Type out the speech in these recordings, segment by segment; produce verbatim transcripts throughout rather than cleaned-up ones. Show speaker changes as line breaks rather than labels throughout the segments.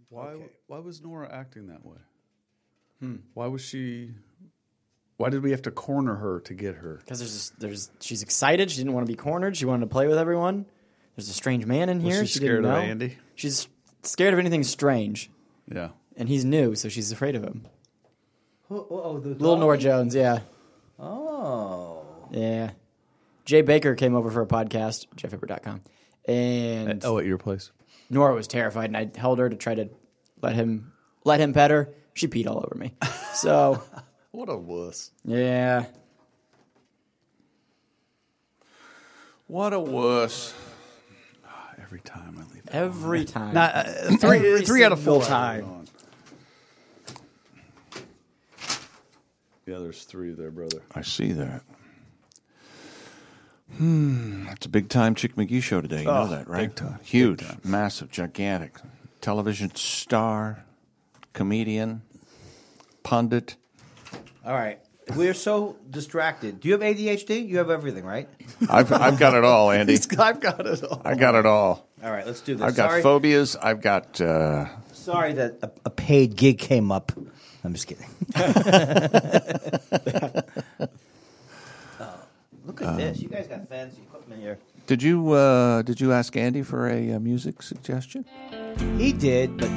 Why?
Okay.
Why was Nora acting that way? Hmm. Why was she? Why did we have to corner her to get her?
Because there's, this, there's, she's excited. She didn't want to be cornered. She wanted to play with everyone. There's a strange man in here.
Was she,
she
scared
didn't
of
know.
Andy?
She's scared of anything strange.
Yeah.
And he's new, so she's afraid of him.
Oh, oh, the
Little
dog?
Nora Jones, yeah.
Oh.
Yeah. Jay Baker came over for a podcast, jeff hipper dot com. And
Oh, at your place?
Nora was terrified, and I held her to try to let him let him pet her. She peed all over me. So,
What a wuss.
yeah.
What a wuss. Every time I leave.
Every time.
Not, uh, three
Every
three out of
single
four.
time.
Yeah, there's three there, brother.
I see that. Hmm, that's a big-time Chick McGee show today. You
Oh,
know that, right?
big time.
Huge,
Big time.
massive, gigantic. Television star, comedian, pundit.
All right. We're so distracted. Do you have A D H D? You have everything, right?
I've, I've got it all, Andy.
I've got it all.
I got it all.
All right, let's do this.
I've got
sorry,
phobias. I've got... Uh,
sorry that a, a paid gig came up. I'm just kidding. uh, look at this. You guys got fancy equipment here.
did you uh, Did you ask Andy for a uh, music suggestion?
He did, but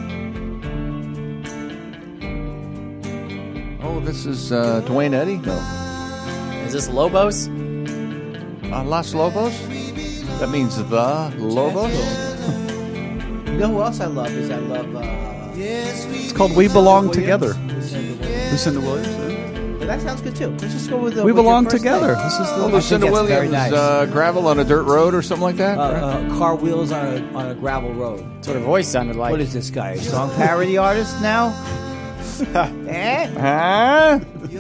Oh, this is uh, Dwayne Eddy? No.
Is this Lobos?
Uh, Los Lobos? That means the Lobos?
you know who else I love is I love. Uh,
It's called We Belong
Williams.
Together.
Lucinda Williams.
Lucinda Williams. Yeah.
But that sounds good too. Let's just go with the.
We
with your
belong
first
together.
thing.
This is the.
Oh,
I think
Lucinda
that's very
Williams,
nice.
uh, gravel on a dirt road or something like that?
Uh, uh, car wheels on a on a gravel road.
That's what her voice sounded like.
What is this guy? A song parody artist now? eh?
Huh?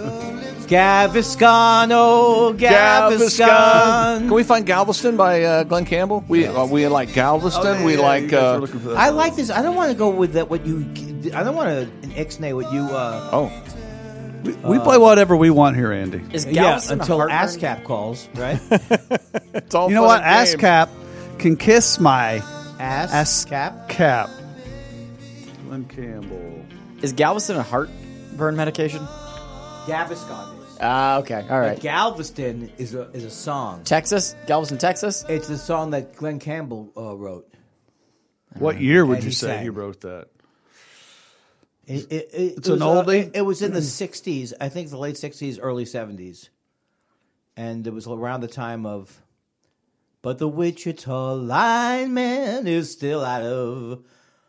Gaviscon, Gaviscon.
Can we find Galveston by uh, Glenn Campbell? We uh, we like Galveston.
Oh, yeah,
we
yeah,
like.
you guys
Uh,
were looking for that.
I like this. I don't want to go with that. What you? I don't want to ixnay what you. Uh,
oh,
We, we play whatever we want here, Andy.
Is
yeah,
Galveston a
until
heartburn?
ASCAP calls, right?
it's all.
You know
fun
what?
and games.
ASCAP can kiss my
ASCAP.
cap. Glenn Campbell.
Is Galveston a heartburn medication?
Gaviscon is.
Ah, okay. All right.
Galveston is a is a song.
Texas? Galveston, Texas?
It's a song that Glenn Campbell uh, wrote.
What year would
And
you
he
say
sang.
he wrote that?
It, it, it,
It's
it
an
was, uh,
oldie?
it, it was in the sixties. I think the late sixties, early seventies, and it was around the time of. But the Wichita lineman is still out of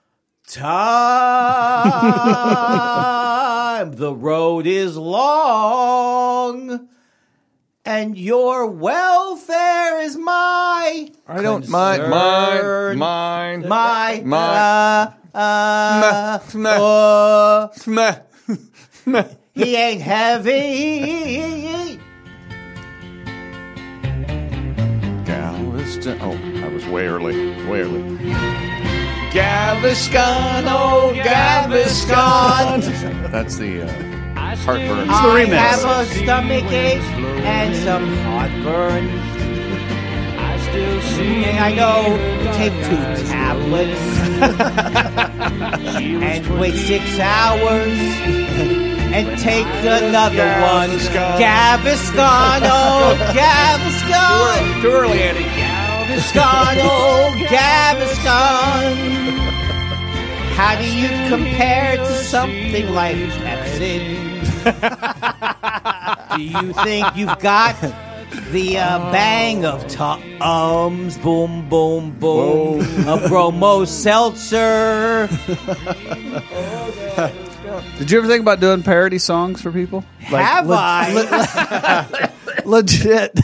time. The road is long, and your welfare is my.
I don't mind. Mine. Mine.
My.
Mine.
Uh, uh,
Smeh.
uh,
Smeh. Smeh.
he ain't heavy.
Galveston. Oh, I was way early. Way early. Gaviscon, oh Gaviscon. That's the uh, heartburn.
the
I
remix.
have a stomach ache and some heartburn. And I know take two tablets and wait six hours and take another one. Gaviscon, oh Gaviscon.
Too early, Andy.
Gaviscon, oh Gaviscon. How do you compare to something like Pepsi? Do you think you've got the uh, bang of Tums, boom, boom, boom, a bromo seltzer?
Did you ever think about doing parody songs for people?
Have I?
Legit.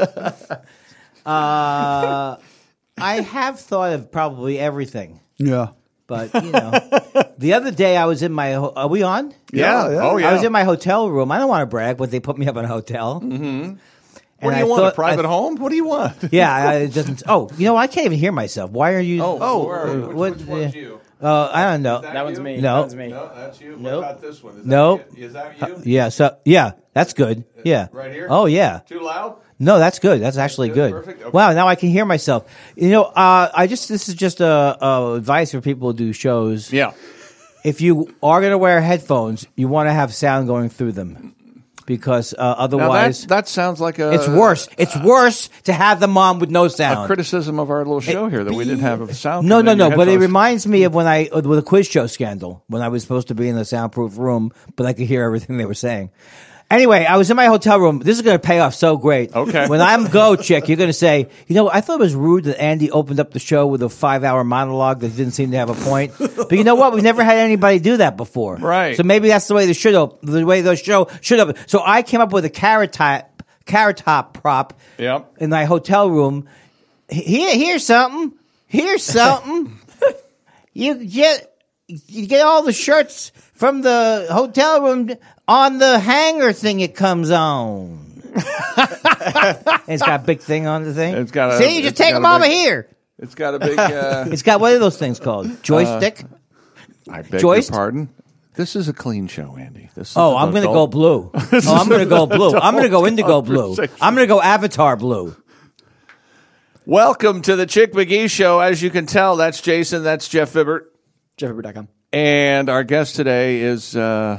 Uh, I have thought of probably everything.
Yeah.
But, you know, the other day I was in my, ho- are we on?
Yeah, yeah.
Oh, yeah.
I was in my hotel room. I don't want to brag, but they put me up in a hotel. Mm-hmm.
What do you want? A private home? What do you want?
Yeah, I, it doesn't. Oh, you know, I can't even hear myself. Why are you?
Oh,
oh,
where-
uh,
which-
what?
which one's
uh,
you?
Uh, I don't know.
That one's me.
No.
That one's me.
No, that's you.
Nope.
What about this one? Is
Nope.
That, is that you?
Yeah. So yeah, that's good. Yeah.
Right here?
Oh yeah.
Too loud?
No, that's good. That's actually
Good?
good.
Perfect? Okay.
Wow, now I can hear myself. You know, uh, I just this is just a, a advice for people who do shows.
Yeah.
if you are going to wear headphones, you want to have sound going through them, because uh,
Now
otherwise,
that, that sounds like a
it's worse. It's worse to have them on with no
a
sound.
criticism of our little show here that we didn't have a sound.
No,
coming
no,
in
no.
your
But it
headphones.
reminds me of when I uh, with a quiz show scandal when I was supposed to be in the soundproof room, but I could hear everything they were saying. Anyway, I was in my hotel room. This is going to pay off so great.
Okay.
When I'm go, chick, you're going to say, you know, I thought it was rude that Andy opened up the show with a five-hour monologue that didn't seem to have a point. But you know what? We've never had anybody do that before.
Right.
So maybe that's the way the should op- the way the show should have. So I came up with a carrot top, carrot top prop
Yep.
in my hotel room. Here, here's something. Here's something. you get you get all the shirts from the hotel room on the hanger thing it comes on. It's got a big thing on the thing.
It's got a-
See, you just
it's
take
got
them
a
over
big-
here.
It's got a big. Uh,
It's got, what are those things called? Joystick?
I beg
Joist?
your pardon. This is a clean show, Andy. This is
Oh,
an
I'm going to
adult-
go blue. Oh, I'm going to go blue. I'm going to go indigo blue.
conversation.
I'm going to go avatar blue.
Welcome to the Chick McGee Show. As you can tell, that's Jason. That's Jeff Fibbert.
Jeff Fibbert dot com.
And our guest today is uh,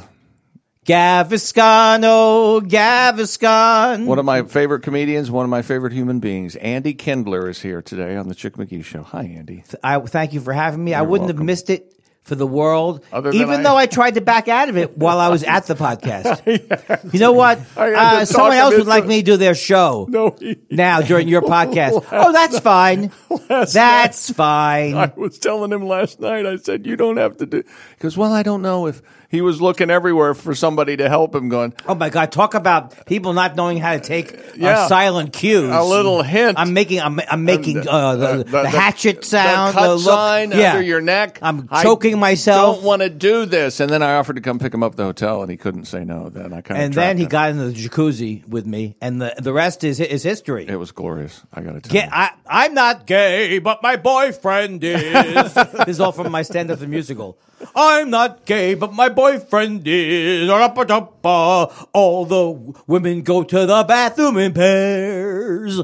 Gaviscano, Gaviscon.
one of my favorite comedians, one of my favorite human beings. Andy Kindler is here today on the Chick McGee Show. Hi, Andy.
I thank you for having me. I wouldn't
welcome.
have missed it for the world,
Other than
even
I-
though I tried to back out of it while I was at the podcast. You know what?
I had to
Uh,
talk
someone
him
else would
into
like
it.
me to do their show
No, he-
now during your podcast. Oh, that's fine. That's fine.
I was telling him last night, I said, you don't have to do. He goes, well, I don't know if he was looking everywhere for somebody to help him going,
Oh my God! Talk about people not knowing how to take
Yeah.
uh, silent cues.
a little hint.
I'm making. I'm, I'm making uh, the, the,
the-
hatchet sound.
the cut
the look.
sign
yeah.
under your neck.
I'm
I
choking myself.
Don't want to do this. And then I offered to come pick him up at the hotel, and he couldn't say no. Then I kind of
And then he got into the jacuzzi with me, and the the rest is is history.
It was glorious. I got to tell
Get,
you.
I, I'm not gay, but my boyfriend is. This is all from my stand-up the musical. I'm not gay, but my boyfriend is. All the women go to the bathroom in pairs.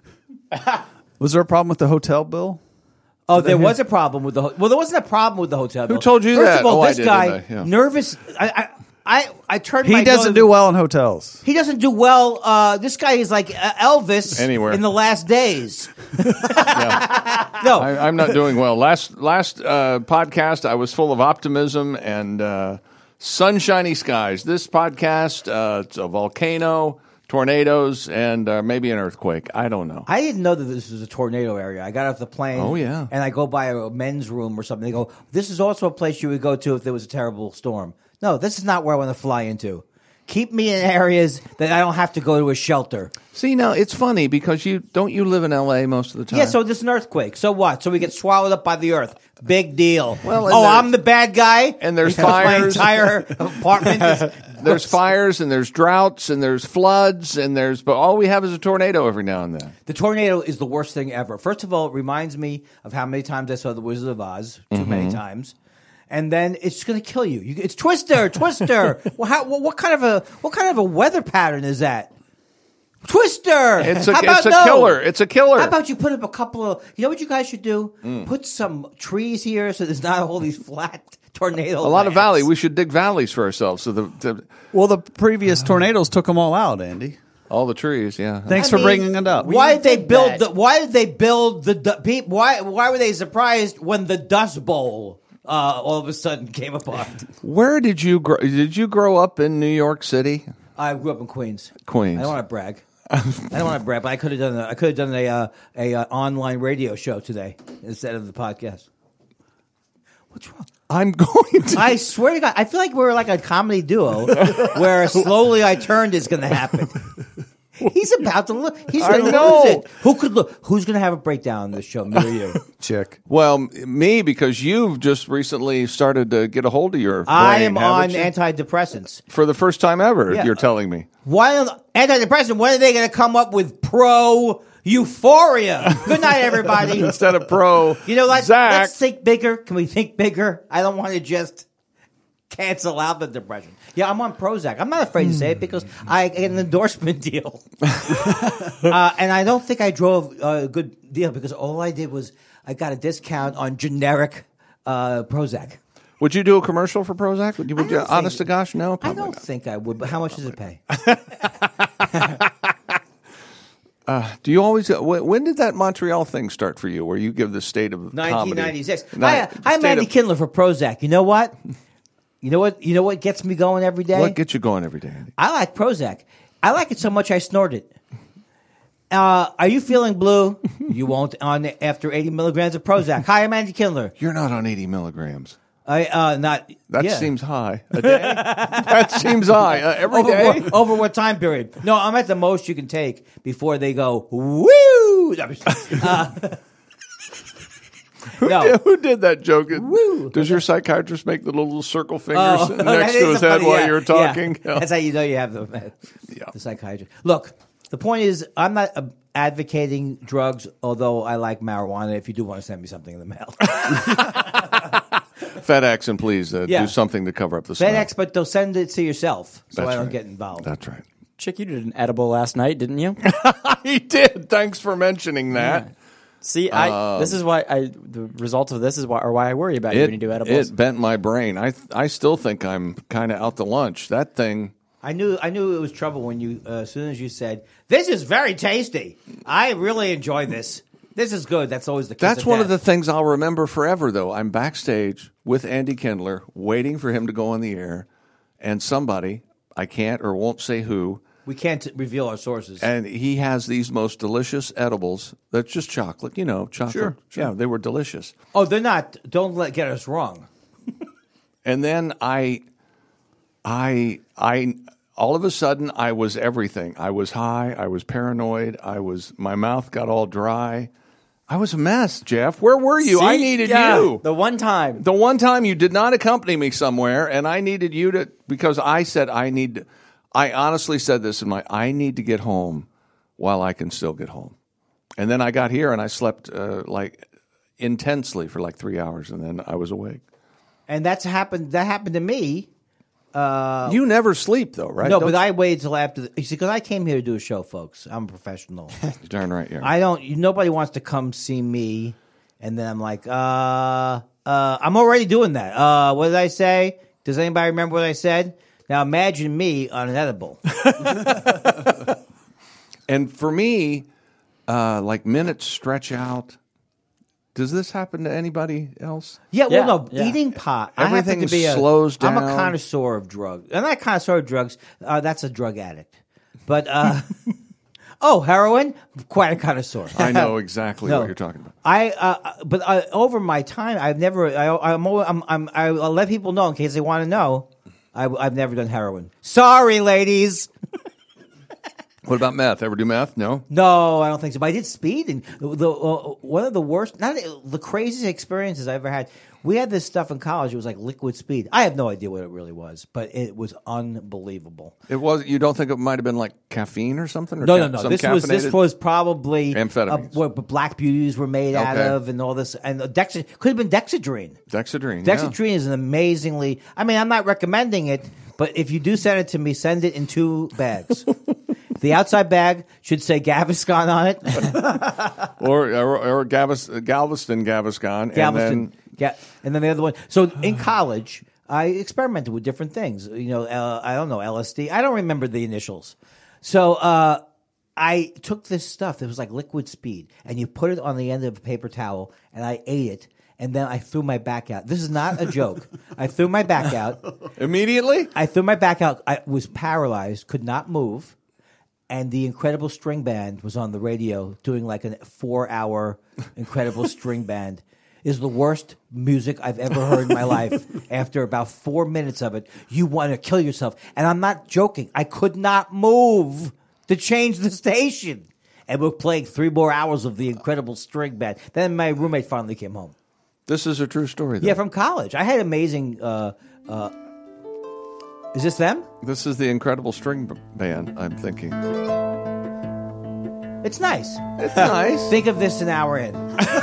Was there a problem with the hotel bill?
Oh, there was a problem with the ho- well. There wasn't a problem with the hotel. Who
told you
First
that?
of all,
Oh, I
this
did,
guy
didn't I? Yeah.
nervous. I, I I I turned.
He
my
doesn't
nose-
do well in hotels.
He doesn't do well. Uh, this guy is like uh, Elvis
Anywhere.
in the last days. No,
I, I'm not doing well. Last last uh, podcast, I was full of optimism and uh, sunshiny skies. This podcast, uh, it's a volcano, tornadoes, and uh, maybe an earthquake. I don't know.
I didn't know that this was a tornado area. I got off the plane.
Oh, yeah.
And I go by a men's room or something. They go, this is also a place you would go to if there was a terrible storm. No, this is not where I want to fly into. Keep me in areas that I don't have to go to a shelter.
See, now it's funny because you don't you live in L A most of the time.
Yeah, so there's an earthquake. So what? So we get swallowed up by the earth. Big deal.
Well, and
oh,
there-
I'm the bad guy.
and there's
because
fires.
My entire apartment is.
There's fires and there's droughts and there's floods and there's but all we have is a tornado every now and then.
The tornado is the worst thing ever. First of all, it reminds me of how many times I saw The Wizard of Oz. Too
Mm-hmm.
many times. And then it's going to kill you. you. It's Twister, Twister. well, how, what, what kind of a what kind of a weather pattern is that? Twister.
It's a
How about
it's a
no?
killer. It's a killer.
How about you put up a couple of? You know what you guys should do?
Mm.
Put some trees here so there's not all these flat tornado.
a lot of
lands.
valley. We should dig valleys for ourselves. So the, the
Well, the previous tornadoes took them all out, Andy.
all the trees. Yeah.
Thanks
I
for
mean,
bringing it up.
Why did they
did
build
that.
the? Why did they build the? du- peop- Why why were they surprised when the Dust Bowl uh, all of a sudden came apart?
Where did you grow? Did you grow up in New York City?
I grew up in Queens.
Queens.
I don't want to brag. I don't want to brag, but I could have done. A, I could have done a uh, a uh, online radio show today instead of the podcast. What's wrong?
I'm going to.
I swear to God, I feel like we're like a comedy duo where slowly I turned is going to happen. He's about to look. He's
I
going to
know.
lose it. Who could look? Who's going to have a breakdown on this show? Me or you?
Chick.
Well, m- me because you've just recently started to get a hold of your.
I
brain,
am on
haven't you?
antidepressants.
for the first time ever.
Yeah.
You're telling me.
Why on antidepressant? When are they going to come up with pro euphoria? Good night, everybody.
Instead of pro,
You know, like,
Zach.
let's think bigger. Can we think bigger? I don't want to just cancel out the depression. Yeah, I'm on Prozac. I'm not afraid to say it because I get an endorsement deal. uh, and I don't think I drove a good deal because all I did was I got a discount on generic uh, Prozac.
Would you do a commercial for Prozac? Would you? Would you
don't
honest
think-
to gosh, no.
I
Probably
don't
not.
think I would, but how much does it pay?
Do you always? Uh, wh- when did that Montreal thing start for you, where you give the state of
nineteen ninety-six.
comedy?
Hi,
Ni-
I'm
state
Andy
of-
Kindler for Prozac. You know what? You know what? You know what gets me going every day?
What gets you going every day? Andy?
I like Prozac. I like it so much I snort it. Uh, are you feeling blue? You won't on after eighty milligrams of Prozac. Hi, I'm Andy Kindler.
You're not on eighty milligrams.
I uh not
That
yeah.
seems high. A day? That seems high. Uh, every
over
day?
what, over what time period? No, I'm at the most you can take before they go woo. Uh,
Who,
no.
did, who did that joke?
Woo.
Does your psychiatrist make the little circle fingers
Oh,
next
that
to
is
his head
funny,
while
yeah,
you're
yeah.
talking?
That's how you know you have the,
Yeah.
the psychiatrist. Look, the point is, I'm not uh, advocating drugs, although I like marijuana. If you do want to send me something in the mail,
FedEx, and please uh,
Yeah.
do something to cover up the smell.
FedEx, but they'll send it to yourself, so
That's
I don't
right.
get involved.
That's right.
Chick, you did an edible last night, didn't you?
He did. Thanks for mentioning that.
See, I this is why I the result of this is why or why I worry about you
It,
when you do edibles.
it bent my brain. I I still think I'm kind of out to lunch. That thing.
I knew I knew it was trouble when you uh, as soon as you said this is very tasty. I really enjoy this. This is good. That's always the kiss
That's one of the
death.
things I'll remember forever, though. I'm backstage with Andy Kindler, waiting for him to go on the air, and somebody, I can't or won't say who,
We can't reveal our sources.
and he has these most delicious edibles. That's just chocolate, you know, chocolate.
Sure, sure.
Yeah, they were delicious.
oh, they're not. Don't let get us wrong.
And then I, I, I, all of a sudden, I was everything. I was high. I was paranoid. I was. My mouth got all dry. I was a mess, Jeff. Where were you?
See?
I needed
Yeah,
you.
The one time.
The one time you did not accompany me somewhere, and I needed you to, because I said I need, I honestly said this in my, I need to get home while I can still get home. And then I got here and I slept uh, like intensely for like three hours, and then I was awake.
And that's happened. That happened to me.
You never sleep though, right?
No,
Don't
but I waited till after. The, you see, because I came here to do a show, folks. I'm a professional.
you- darn right, yeah.
I don't. Nobody wants to come see me, and then I'm like, uh, uh, I'm already doing that. Uh, what did I say? Does anybody remember what I said? Now imagine me on an edible.
And for me, uh, like minutes stretch out. Does this happen to anybody else?
Yeah, well,
Yeah,
no,
yeah.
eating pot. I
Everything
happen to be a,
slows
I'm a
down.
connoisseur of drugs. I'm not a connoisseur of drugs. Uh, that's a drug addict. But uh, oh, heroin, quite a connoisseur.
I know exactly
No.
what you're talking about.
I, uh, but uh, over my time, I've never. I, I'm, always, I'm, I'm. I'll let people know in case they want to know. I, I've never done heroin. Sorry, ladies.
What about meth? Ever do meth? No.
No, I don't think so. But I did speed, and the uh, one of the worst, not the craziest experiences I ever had. We had this stuff in college. It was like liquid speed. I have no idea what it really was, but it was unbelievable.
It was. You don't think it might have been like caffeine or something? Or
No,
ca-
no, no.
some
This was this
caffeinated-
was probably
Amphetamines.
uh, what black beauties were made out
Okay.
of, and all this, and the Dex could have been Dexedrine.
Dexedrine. yeah.
Dexedrine is an amazingly. I mean, I'm not recommending it, but if you do send it to me, send it in two bags. The outside bag should say Gaviscon on it.
or or, or Gavis, Galveston Gaviscon,
Galveston.
and then
Yeah, and then the other one. So in college, I experimented with different things. You know, uh, I don't know L S D. I don't remember the initials. So uh, I took this stuff. It was like liquid speed, and you put it on the end of a paper towel, and I ate it. And then I threw my back out. This is not a joke. I threw my back out.
immediately.
I threw my back out. I was paralyzed, could not move. And the Incredible String Band was on the radio doing like a four-hour Incredible String Band. Is the worst music I've ever heard in my life. After about four minutes of it, you want to kill yourself. And I'm not joking. I could not move to change the station. And we're playing three more hours of the Incredible String Band. Then my roommate finally came home.
This is a true story. Though.
Yeah, from college. I had amazing... Uh, uh, is this them?
This is the Incredible String B- Band. I'm thinking.
It's nice.
It's nice.
Think of this an hour in.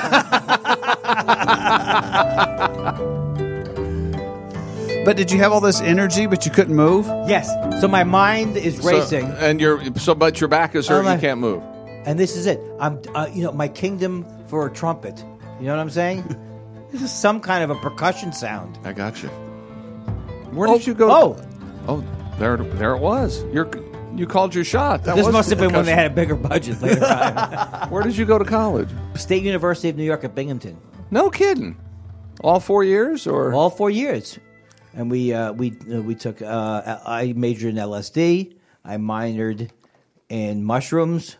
But did you have all this energy, but you couldn't move?
Yes. So my mind is racing,
So, and your so, but your back is hurt.
Oh, my-
you can't move.
and this is it. I'm, uh, you know, my kingdom for a trumpet. You know what I'm saying? This is some kind of a percussion sound.
I got you. Where did you go?
Oh,
oh, there, there it was. You're, you called your shot. That
this
was
must have been when they
percussion.
had a bigger budget later on.
Where did you go to college?
State University of New York at Binghamton.
No kidding. All four years, or
All four years. And we uh, we uh, we took. Uh, I majored in L S D. I minored in mushrooms.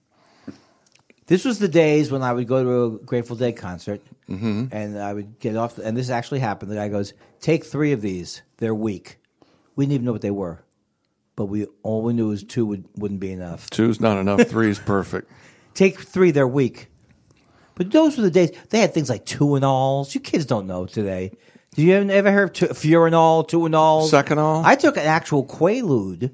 This was the days when I would go to a Grateful Dead concert, mm-hmm. and I would get off. And this actually happened. The guy goes, "Take three of these. They're weak." We didn't even know what they were, but we all we knew was two would, wouldn't be enough.
two's not enough. Three's perfect.
Take three. They're weak. But those were the days. They had things like Tuanols. You kids don't know today. Did you ever hear of tu- Furanol, Tuanol?
Seconal?
I took an actual Quaalude.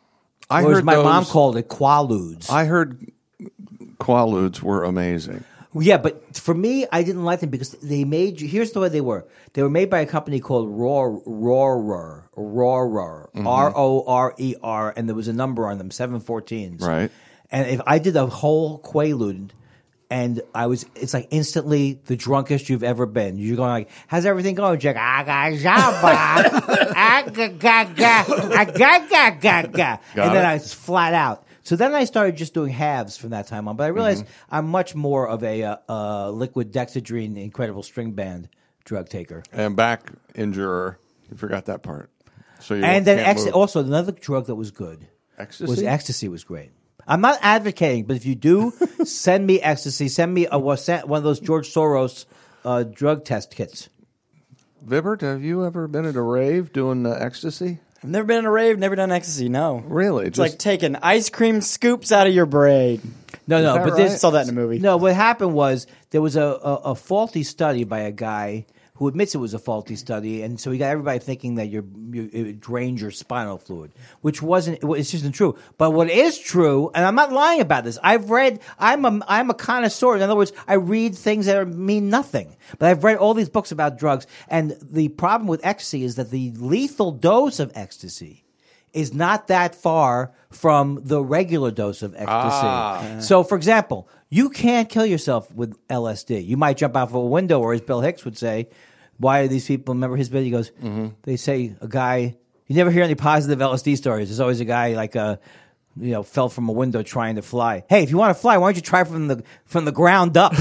I
or as
heard
my
those,
mom called it, Quaaludes.
I heard Quaaludes were amazing.
Yeah, but for me, I didn't like them because they made you. Here's the way they were. They were made by a company called Roar, Roarer, Roarer,
Mm-hmm.
R O R E R, and there was a number on them, seven fourteens.
Right.
And if I did a whole Quaalude, and I was, it's like instantly the drunkest you've ever been. You're going like, how's everything going, Jack? Ah, ga, jabba. Ah, ga, ga, ga. Ah, ga, ga, ga, ga. And then
it.
I was flat out. So then I started just doing halves from that time on. But I realized
Mm-hmm.
I'm much more of a uh, uh, liquid dexedrine incredible string band drug taker.
And back injurer. You forgot that part. So you
And then
can't
ex-
move.
also another drug that was good
Ecstasy?
was ecstasy was great. I'm not advocating, but if you do, send me ecstasy. Send me a, one of those George Soros uh, drug test kits.
Vibert, have you ever been at a rave doing uh, ecstasy?
I've never been in a rave, never done ecstasy. No,
Really?
It's like taking ice cream scoops out of your brain.
No, no,
that
but
right?
this
I saw that in a movie.
No, what happened was there was a, a, a faulty study by a guy who admits it was a faulty study, and so he got everybody thinking that you're, you it drains your spinal fluid, which wasn't. It just isn't true. But what is true, and I'm not lying about this. I've read. I'm a I'm a connoisseur. In other words, I read things that are, mean nothing. But I've read all these books about drugs, and the problem with ecstasy is that the lethal dose of ecstasy is not that far from the regular dose of ecstasy.
Ah.
So, for example, you can't kill yourself with L S D. You might jump out of a window, or as Bill Hicks would say, why are these people, remember his bit? He goes,
Mm-hmm.
they say a guy, you never hear any positive L S D stories. There's always a guy like a, you know, fell from a window trying to fly. Hey, if you want to fly, why don't you try from the from the ground up?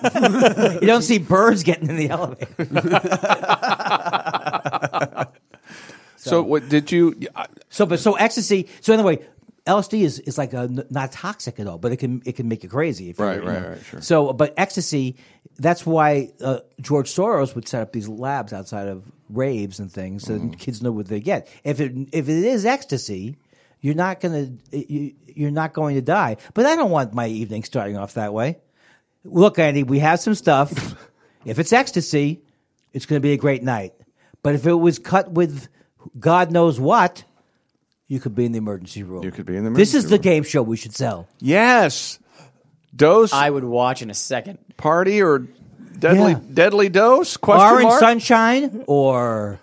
You don't see birds getting in the elevator.
So, what did you? I-
So, but so ecstasy. So anyway, L S D is, is like a, n- not toxic at all, but it can it can make you crazy. If
Right,
you, you
right,
know.
right, sure.
So, but ecstasy. That's why uh, George Soros would set up these labs outside of raves and things, so
Mm-hmm.
kids know what they get. If it if it is ecstasy, you're not gonna you, you're not going to die. But I don't want my evening starting off that way. Look, Andy, we have some stuff. If it's ecstasy, it's going to be a great night. But if it was cut with God knows what, you could be in the emergency room.
You could be in the
This is
emergency
the
room.
game show we should sell.
Yes. Dose
I would watch in a second.
party or deadly
Yeah.
deadly dose? Question
Orange
mark?
Sunshine or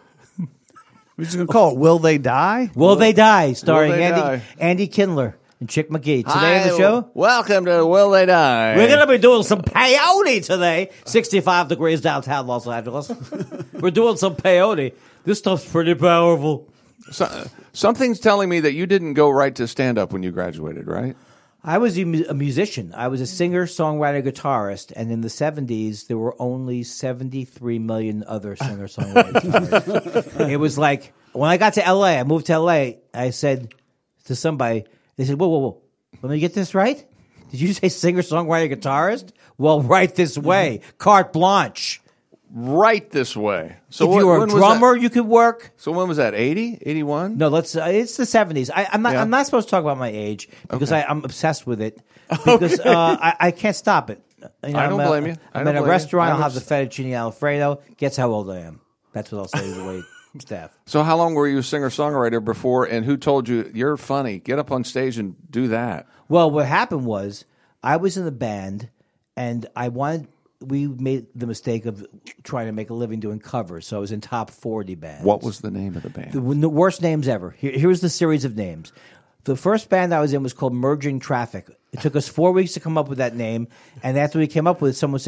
We're just gonna call it "Will They Die"?
Will They Die, starring
They
Andy
Die?
Andy Kindler and Chick McGee. Today on the show,
Welcome to Will They Die?
we're going to be doing some peyote today. sixty-five degrees downtown Los Angeles. We're doing some peyote. This stuff's pretty powerful.
So, something's telling me that you didn't go right to stand up when you graduated, right?
I was a, mu- a musician. I was a singer, songwriter, guitarist, and in the seventies, there were only seventy-three million other singer, songwriter, guitarists. It was like, when I got to L A, I moved to L A, I said to somebody, they said, whoa, whoa, whoa, let me get this right? Did you say singer, songwriter, guitarist? Well, right this way. Carte blanche.
Right this way. So
if
what,
you were a
when was that?
drummer, you could work.
So when was that? eighty? eighty-one?
No, let's. Uh, it's the seventies. I, I'm not.
Yeah.
I'm not supposed to talk about my age because
Okay.
I, I'm obsessed with it. Because uh, I, I can't stop it. You know,
I don't
I'm, uh,
blame you. I
I'm
don't
in a
blame you.
restaurant.
I'm
I'll have the
obs-
fettuccine alfredo. Guess how old I am? That's what I'll say to the wait staff.
So how long were you a singer-songwriter before, and who told you, you're funny, get up on stage and do that?
Well, what happened was I was in the band, and I wanted. We made the mistake of trying to make a living doing covers. So I was in top forty bands.
What was the name of the band?
The, the worst names ever. Here, here's the series of names. The first band I was in was called Merging Traffic. It took us four weeks to come up with that name, and after we came up with it, someone said,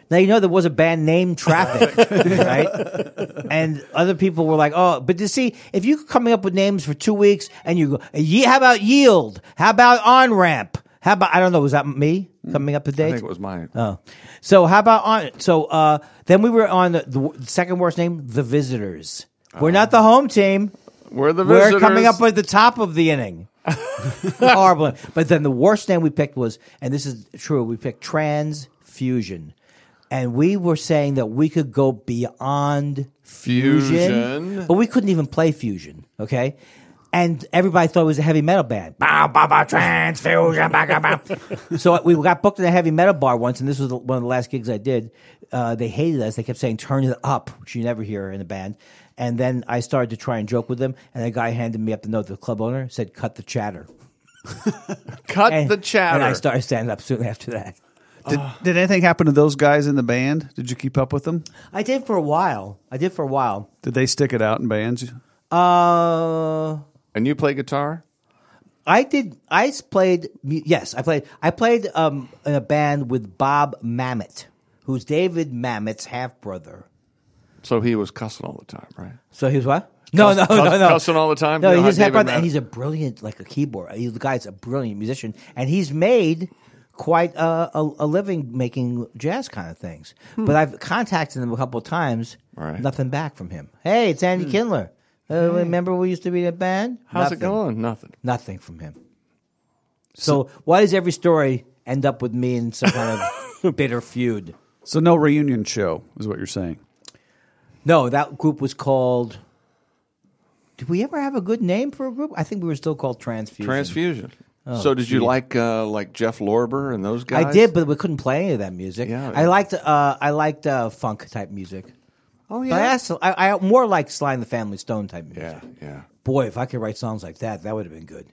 Now you know there was a band named Traffic, right? And other people were like, "Oh, but you see, if you're coming up with names for two weeks and you go, Ye- how about Yield? How about On Ramp? How about I don't know, was that me coming up to
I
date?
think it was mine.
Oh, so how about on? So uh, then we were on the, the second worst name, The Visitors. We're not the home team.
We're the
We're
visitors.
coming up at the top of the inning. Horrible. But then the worst name we picked was, and this is true, we picked Transfusion. And we were saying that we could go beyond fusion,
Fusion.
but we couldn't even play fusion, okay? And everybody thought it was a heavy metal band. Bow, bow, bow, transfusion, bow, bow, bow. So we got booked in a heavy metal bar once, and this was one of the last gigs I did. Uh, they hated us. They kept saying, turn it up, which you never hear in a band. And then I started to try and joke with them, and the guy handed me up the note, the club owner, said, cut the chatter.
Cut
And,
the chatter.
and I started standing up soon after that.
Did, did anything happen to those guys in the band? Did you keep up with them?
I did for a while. I did for a while.
Did they stick it out in bands?
Uh...
and you play guitar?
I did. I played. Yes, I played. I played um, in a band with Bob Mamet, who's David Mamet's half brother.
So he was cussing all the time, right?
So he was what? No, no, no, no.
Cussing all the time?
No,
You know
he's
how
his half
David
brother, and
Mamet-
he's a brilliant, like a keyboard. He, the guy's a brilliant musician, and he's made quite a, a, a living making jazz kind of things. But I've contacted him a couple of times.
Right.
Nothing back from him. Hey, it's Andy Kindler. Uh, remember we used to be in a band?
How's
Nothing.
it going? Nothing.
Nothing from him. So, why does every story end up with me in some kind of bitter feud?
So no reunion show is what you're saying.
No, that group was called. Did we ever have a good name for a group? I think we were still called Transfusion.
Transfusion. so did you
gee.
like uh, like Jeff Lorber and those guys?
I did, but we couldn't play any of that music.
Yeah.
I liked. Uh, I liked uh, funk type music.
Oh
But I, asked, I, I more like Sly and the Family Stone type music.
Yeah, yeah.
Boy, if I could write songs like that, that would have been good.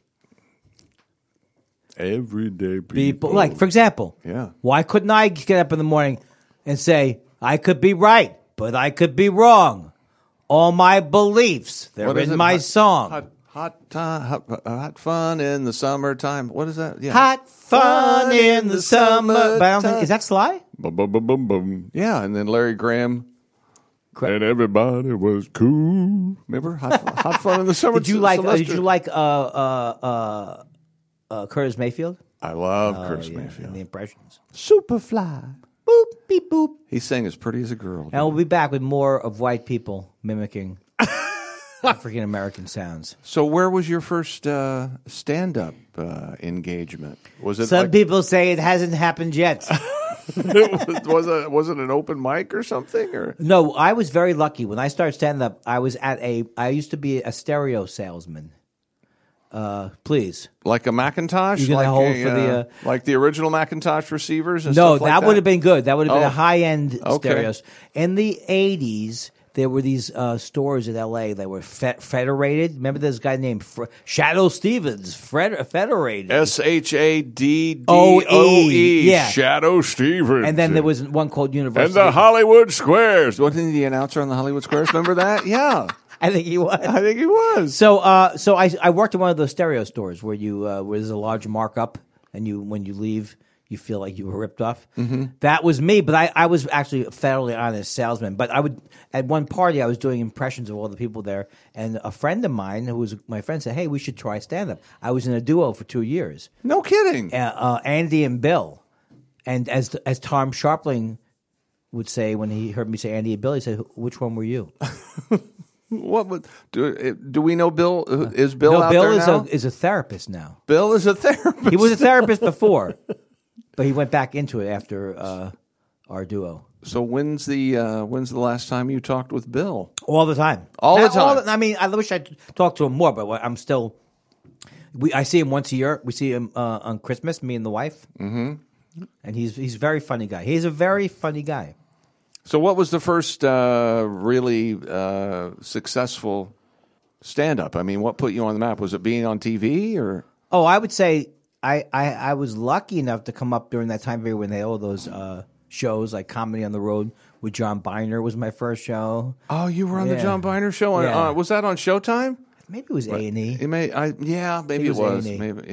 Everyday people.
People, like for example,
Yeah.
why couldn't I get up in the morning and say I could be right, but I could be wrong? All my beliefs, they're
What is
in
it?
my
Hot-
song.
Hot, hot, time, hot, hot fun in the summertime. What is that? Yeah.
Hot fun in the summer. But I don't think, is that Sly?
Boom, boom, boom, boom, boom. Yeah, and then Larry Graham.
Correct.
And everybody was cool. Remember? Hot, hot fun in the summer.
Did you like? Uh, did
Sylvester.
you like uh, uh, uh, uh, Curtis Mayfield?
I love
Oh,
Chris
yeah,
Mayfield.
and the impressions.
Superfly.
Boop beep boop.
He sang as pretty as a girl.
And we'll be back with more of white people mimicking African American sounds.
So, where was your first uh, stand-up uh, engagement? Was it
Some
like,
people say it hasn't happened yet.
was it was it an open mic or something? Or
No, I was very lucky. When I started stand up, I was at a. I used to be a stereo salesman. Uh, please.
like a Macintosh?
You gonna
like
hold
a,
for the, uh,
like the original Macintosh receivers? And
No,
stuff like
that
that
would have been good. That would have been
Oh.
a high end
Okay.
stereos. In the eighties, there were these uh, stores in L A that were fe- federated. Remember this guy named Fre- Shadow Stevens, Fred- Federated.
S H A D D
O
O
E,
E.
yeah.
Shadow Stevens.
And then there was one called
and
University.
the Hollywood Squares. Wasn't he the announcer on the Hollywood Squares? Remember that? Yeah,
I think he was.
I think he was.
So, uh, so I, I worked in one of those stereo stores where you uh, where there's a large markup, and you when you leave, you feel like you were ripped off. Mm-hmm. That was me, but I, I was actually a fairly honest salesman. But I would at one party I was doing impressions of all the people there, and a friend of mine who was my friend said, "Hey, we should try stand up." I was in a duo for two years,
No kidding.
uh, uh, Andy and Bill, and as as Tom Sharpling would say when he heard me say Andy and Bill, he said, "Which one were you?"
What would, do, do we know Bill? Is Bill
no,
out
Bill
there
is
now?
a is a therapist now.
Bill is a therapist.
He was a therapist before, but he went back into it after uh, our duo.
So when's the uh, when's the last time you talked with Bill?
All the time.
All the
Not
time.
I mean, I wish I'd talk to him more, but I'm still. We I see him once a year. We see him uh, on Christmas. Me and the wife. Mm-hmm. And he's he's a very funny guy. He's a very funny guy.
So what was the first uh, really uh, successful stand-up? I mean, what put you on the map? Was it being on T V or?
Oh, I would say I, I, I was lucky enough to come up during that time period when they had all those uh, shows like Comedy on the Road with John Biner was my first show.
Oh, you were on the
Yeah.
John Biner show. On,
Yeah.
uh, was that on Showtime?
Maybe it was A and E.
It may. I yeah, maybe it
it was
was.
A and E.
Maybe yeah.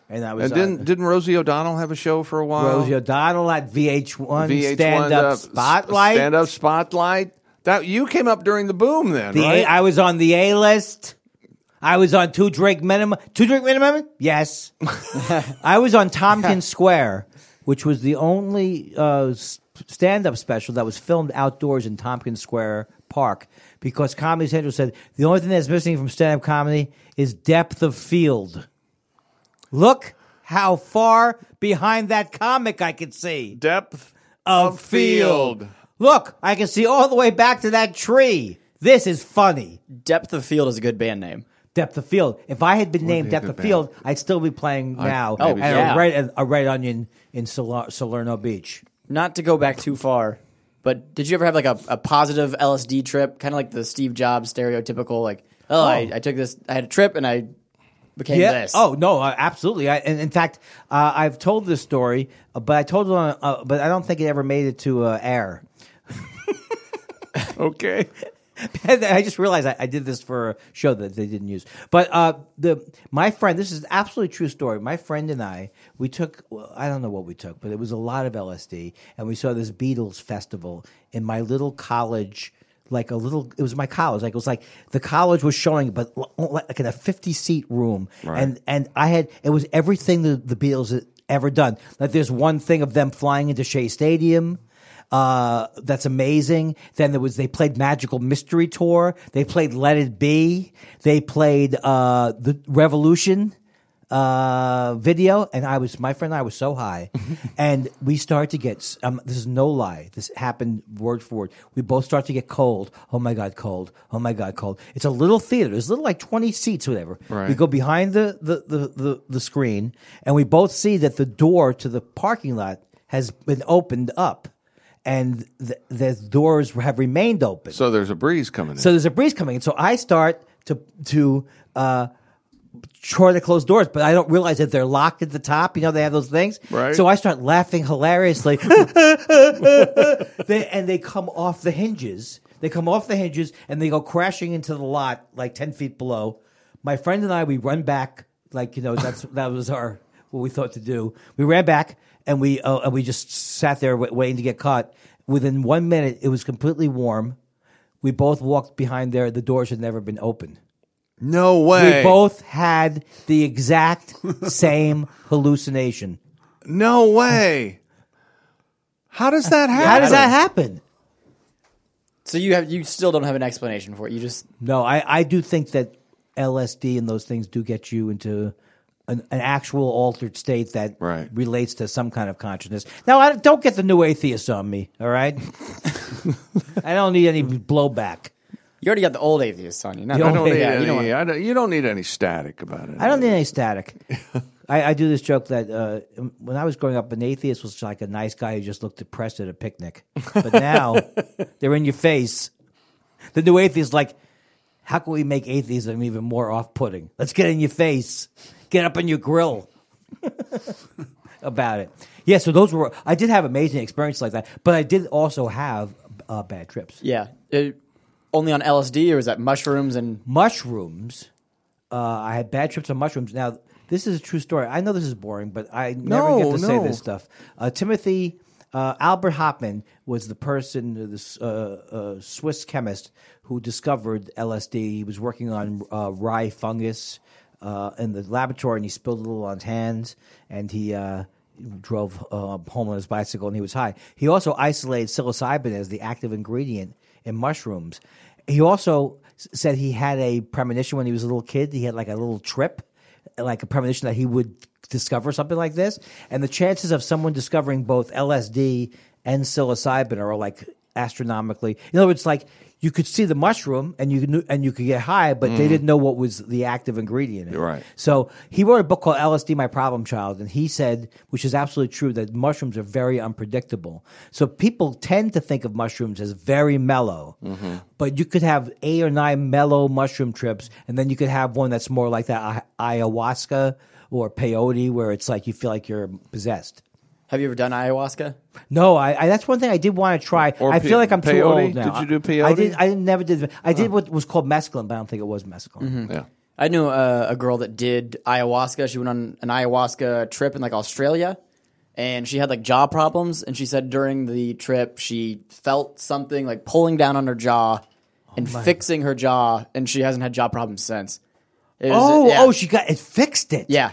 And I was
And didn't
on
didn't Rosie O'Donnell have a show for a while?
Rosie O'Donnell at V H one,
V H one
Stand Up
uh,
Spotlight.
Stand Up Spotlight. That you came up during the boom, then,
The
right?
A, I was on the A list. I was on Two Drink Minimum. Two Drink Minimum? Yes. I was on Tompkins Square, which was the only uh, stand-up special that was filmed outdoors in Tompkins Square Park, because Comedy Central said the only thing that's missing from stand-up comedy is depth of field. Look how far behind that comic I could see.
Depth
Of
field.
field. Look, I can see all the way back to that tree. This is funny.
Depth of Field is a good band name.
Depth of Field. If I had been named
be a
Depth
good
of Field, I'd still be playing now
Oh,
at
yeah.
a, red, a Red Onion in Saler- Salerno Beach.
Not to go back too far, but did you ever have like a, a positive L S D trip? Kind of like the Steve Jobs stereotypical, like, oh, I, I took this, I had a trip and I became
Yeah.
this.
Oh no, uh, absolutely. I, and in fact, uh, I've told this story, uh, but I told it on, uh, but I don't think it ever made it to uh, air.
Okay.
I just realized I, I did this for a show that they didn't use. But uh, the my friend, this is an absolutely true story. My friend and I, we took, well, I don't know what we took, but it was a lot of L S D, and we saw this Beatles festival in my little college. Like a little, it was my college. Like it was like the college was showing, but l- like in a fifty seat room,
Right.
and and I had it was everything the, the Beatles had ever done. Like there's one thing of them flying into Shea Stadium. Uh, that's amazing. Then there was they played Magical Mystery Tour. They played Let It Be. They played uh, the Revolution uh, video, and I was my friend and I was so high, and we started to get. Um, this is no lie. This happened word for word. We both start to get cold. Oh my god, cold. Oh my god, cold. It's a little theater. It's a little like twenty seats, whatever.
Right.
We go behind the the, the the the screen, and we both see that the door to the parking lot has been opened up. And the, the doors have remained open. So,
So there's a breeze coming in.
there's a breeze coming in. So I start to to uh, try to close doors, but I don't realize that they're locked at the top. You know, they have those things.
Right.
So I start laughing hilariously. they, and they come off the hinges. They come off the hinges and they go crashing into the lot like ten feet below. My friend and I, we run back like, you know, that's that was our what we thought to do. We ran back and we uh, and we just sat there w- waiting to get caught. Within one minute, it was completely warm. We both walked behind there. The doors had never been opened.
no way.
We both had the exact same hallucination.
No way. How does that happen?
How does that happen?
So you have you still don't have an explanation for it. You just
No, I, I do think that L S D and those things do get you into an, an actual altered state that
Right.
relates to some kind of consciousness. Now, I don't get the new atheist on me, all right? I don't need any blowback.
you already got the old atheists on you. Not
You
the
I don't
new-
need
yeah,
any,
you don't want-
I don't, you don't need any static about it.
I don't need any static. I, I do this joke that uh, when I was growing up, an atheist was like a nice guy who just looked depressed at a picnic. But now they're in your face. The new atheist is like, how can we make atheism even more off-putting? Let's get in your face. Get up on your grill about it. Yeah, so those were, I did have amazing experiences like that, but I did also have uh, bad trips.
Yeah. It- only on L S D or is that mushrooms and
Mushrooms. Uh, I had bad trips on mushrooms. Now, this is a true story. I know this is boring, but I never
No,
get to say
no.
this stuff. Uh, Timothy uh, Albert Hopman was the person, this uh, uh, Swiss chemist who discovered L S D. He was working on uh, rye fungus uh, in the laboratory, and he spilled a little on his hands, and he uh, drove uh, home on his bicycle, and he was high. He also isolated psilocybin as the active ingredient in mushrooms. He also s- said he had a premonition when he was a little kid. He had like a little trip, like a premonition that he would discover something like this. And the chances of someone discovering both L S D and psilocybin are like astronomically. In other words, like you could see the mushroom and you could and you could get high, but they didn't know what was the active ingredient. In it.
Right.
So he wrote a book called L S D, My Problem Child, and he said, which is absolutely true, that mushrooms are very unpredictable. So people tend to think of mushrooms as very mellow, but you could have eight or nine mellow mushroom trips, and then you could have one that's more like that ay- ayahuasca or peyote, where it's like you feel like you're possessed.
have you ever done ayahuasca?
No, I, I that's one thing I did want to try.
Or
I
pe-
feel like I'm too
peyote?
old now.
Did you do
I
peyote?
did. I never did. I did what was called mescaline, but I don't think it was mescaline.
Yeah.
I knew uh, a girl that did ayahuasca. She went on an ayahuasca trip in like Australia, and she had like jaw problems. And she said during the trip she felt something like pulling down on her jaw and
my.
fixing her jaw, and she hasn't had jaw problems since. It was-
Oh,
yeah.
oh, she got it fixed it.
yeah.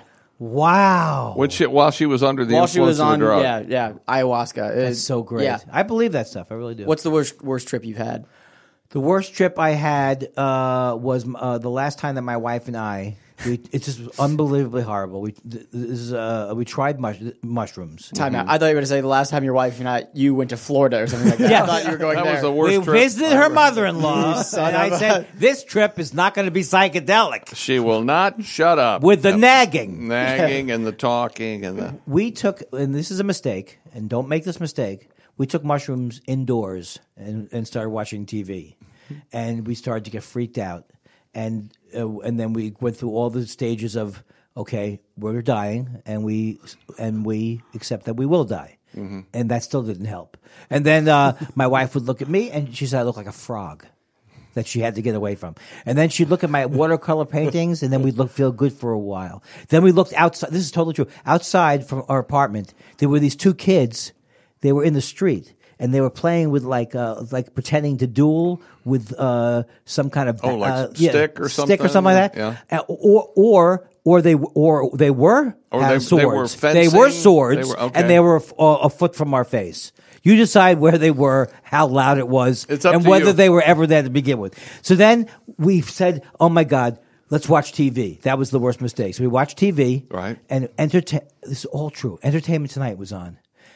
Wow.
When she, while she was under the
While
influence
she was
of
on,
the drug.
yeah, yeah, ayahuasca.
That's so great.
Yeah.
I believe that stuff. I really do.
What's the worst worst trip you've had?
The worst trip I had uh, was uh, the last time that my wife and I. We, it's just unbelievably horrible. We this is, uh, we tried mush, mushrooms.
Time out. I thought you were going to say the last time your wife and I you went to Florida or something like that.
Yeah.
I thought you were going
That
there.
was the worst
We
trip.
visited her mother-in-law, and
son
I
of a-
said, "This trip is not going to be psychedelic."
She will not shut up.
With the
Yep.
nagging,
nagging and the talking and the.
we took, and this is a mistake, and don't make this mistake. We took mushrooms indoors and, and started watching T V, and we started to get freaked out, and uh, and then we went through all the stages of okay, we're dying, and we and we accept that we will die, mm-hmm. and that still didn't help. And then uh, my wife would look at me, and she said I look like a frog that she had to get away from. And then she'd look at my watercolor paintings, and then we'd look feel good for a while. Then we looked outside. This is totally true. Outside from our apartment, there were these two kids. They were in the street, and they were playing with like uh, like pretending to duel with uh, some kind of
Oh, like
uh,
stick or
stick or
something?
something like that.
Yeah.
Uh, or or or they or they were
Or
had
they- they were
swords. They
fencing?
were swords,
They were- okay.
and they were a, f- a foot from our face. You decide where they were, how loud it was,
It's up
and
to
whether
you.
they were ever there to begin with. So then we said, "Oh my God, let's watch T V." That was the worst mistake. So we watched T V,
Right.
And entertain. This is all true. Entertainment Tonight was on,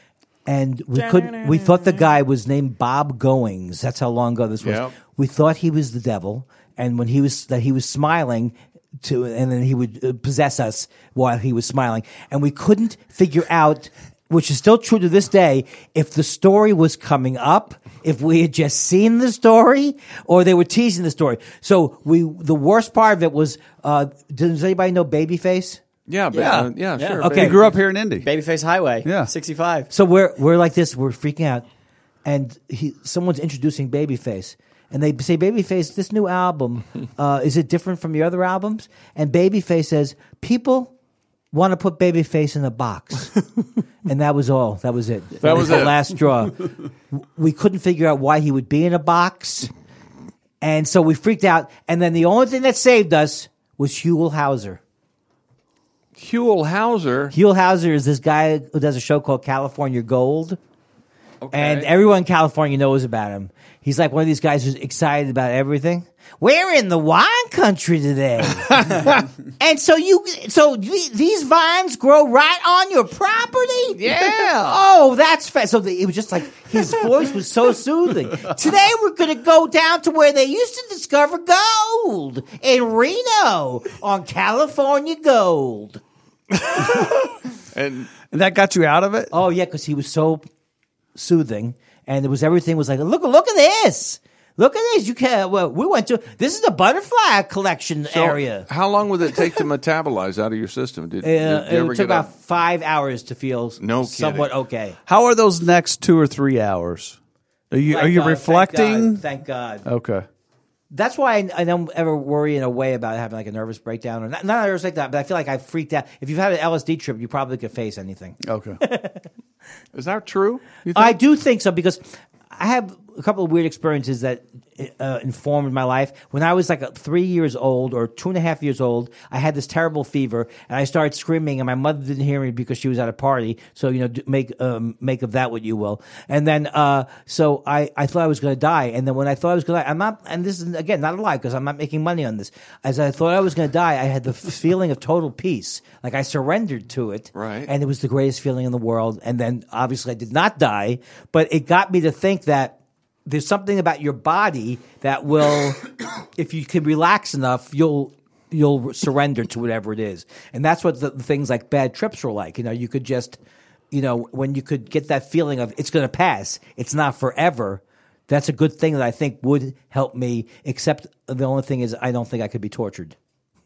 and we couldn't. We thought the guy was named Bob Goings. That's how long ago this was.
Yep.
We thought he was the devil, and when he was that he was smiling. To, and then he would uh, possess us while he was smiling, and we couldn't figure out, which is still true to this day, if the story was coming up, if we had just seen the story, or they were teasing the story. So we, the worst part of it was, uh, does anybody know Babyface?
Yeah, but,
Yeah.
uh, yeah,
Yeah.
sure.
Okay.
He
baby.
grew up here in Indy.
Babyface Highway.
Yeah.
sixty-five.
So we're we're like this, we're freaking out, and he someone's introducing Babyface, and they say, "Babyface, this new album, uh, is it different from your other albums?" And Babyface says, "People want to put Babyface in a box," and that was all. That was it. That,
was
the
it.
last straw. We couldn't figure out why he would be in a box, and so we freaked out. And then the only thing that saved us was Huell Hauser.
Huell Hauser.
Huell Hauser is this guy who does a show called California Gold.
Okay.
And everyone in California knows about him. He's like one of these guys who's excited about everything. We're in the wine country today. And so you, so th- these vines grow right on your property?
Yeah.
Oh, that's fast. So the, it was just like, his voice was so soothing. Today we're going to go down to where they used to discover gold in Reno on California Gold.
And
And that got you out of it?
Oh yeah, because he was so soothing, and it was everything was like, look, look at this, look at this. You can. Well, we went to this is the butterfly collection
so
area.
how long would it take to metabolize out of your system? Did,
Uh,
did you
it
ever
took
get
about
a,
five hours to feel
No
somewhat
kidding.
okay.
How are those next two or three hours? Are you are
Thank
you
God,
reflecting?
Thank God. Thank God.
Okay.
That's why I, I don't ever worry in a way about having like a nervous breakdown or not, not nervous like that, but I feel like I freaked out. If you've had an L S D trip, you probably could face anything.
Okay.
is that true? You think?
I do think so because I have a couple of weird experiences that uh, informed my life. When I was like a, three years old or two and a half years old, I had this terrible fever, and I started screaming, and my mother didn't hear me because she was at a party. So you know, do- make um, make of that what you will. And then, uh, so I, I thought I was going to die, and then when I thought I was going to die, I'm not. And this is again not a lie because I'm not making money on this. As I thought I was going to die, I had the feeling of total peace, like I surrendered to it,
Right.
And it was the greatest feeling in the world. And then obviously I did not die, but it got me to think that there's something about your body that will, if you can relax enough, you'll you'll surrender to whatever it is. And that's what the, the things like bad trips were like. You know, you could just, you know, when you could get that feeling of it's going to pass, it's not forever. That's a good thing that I think would help me. Except the only thing is, I don't think I could be tortured.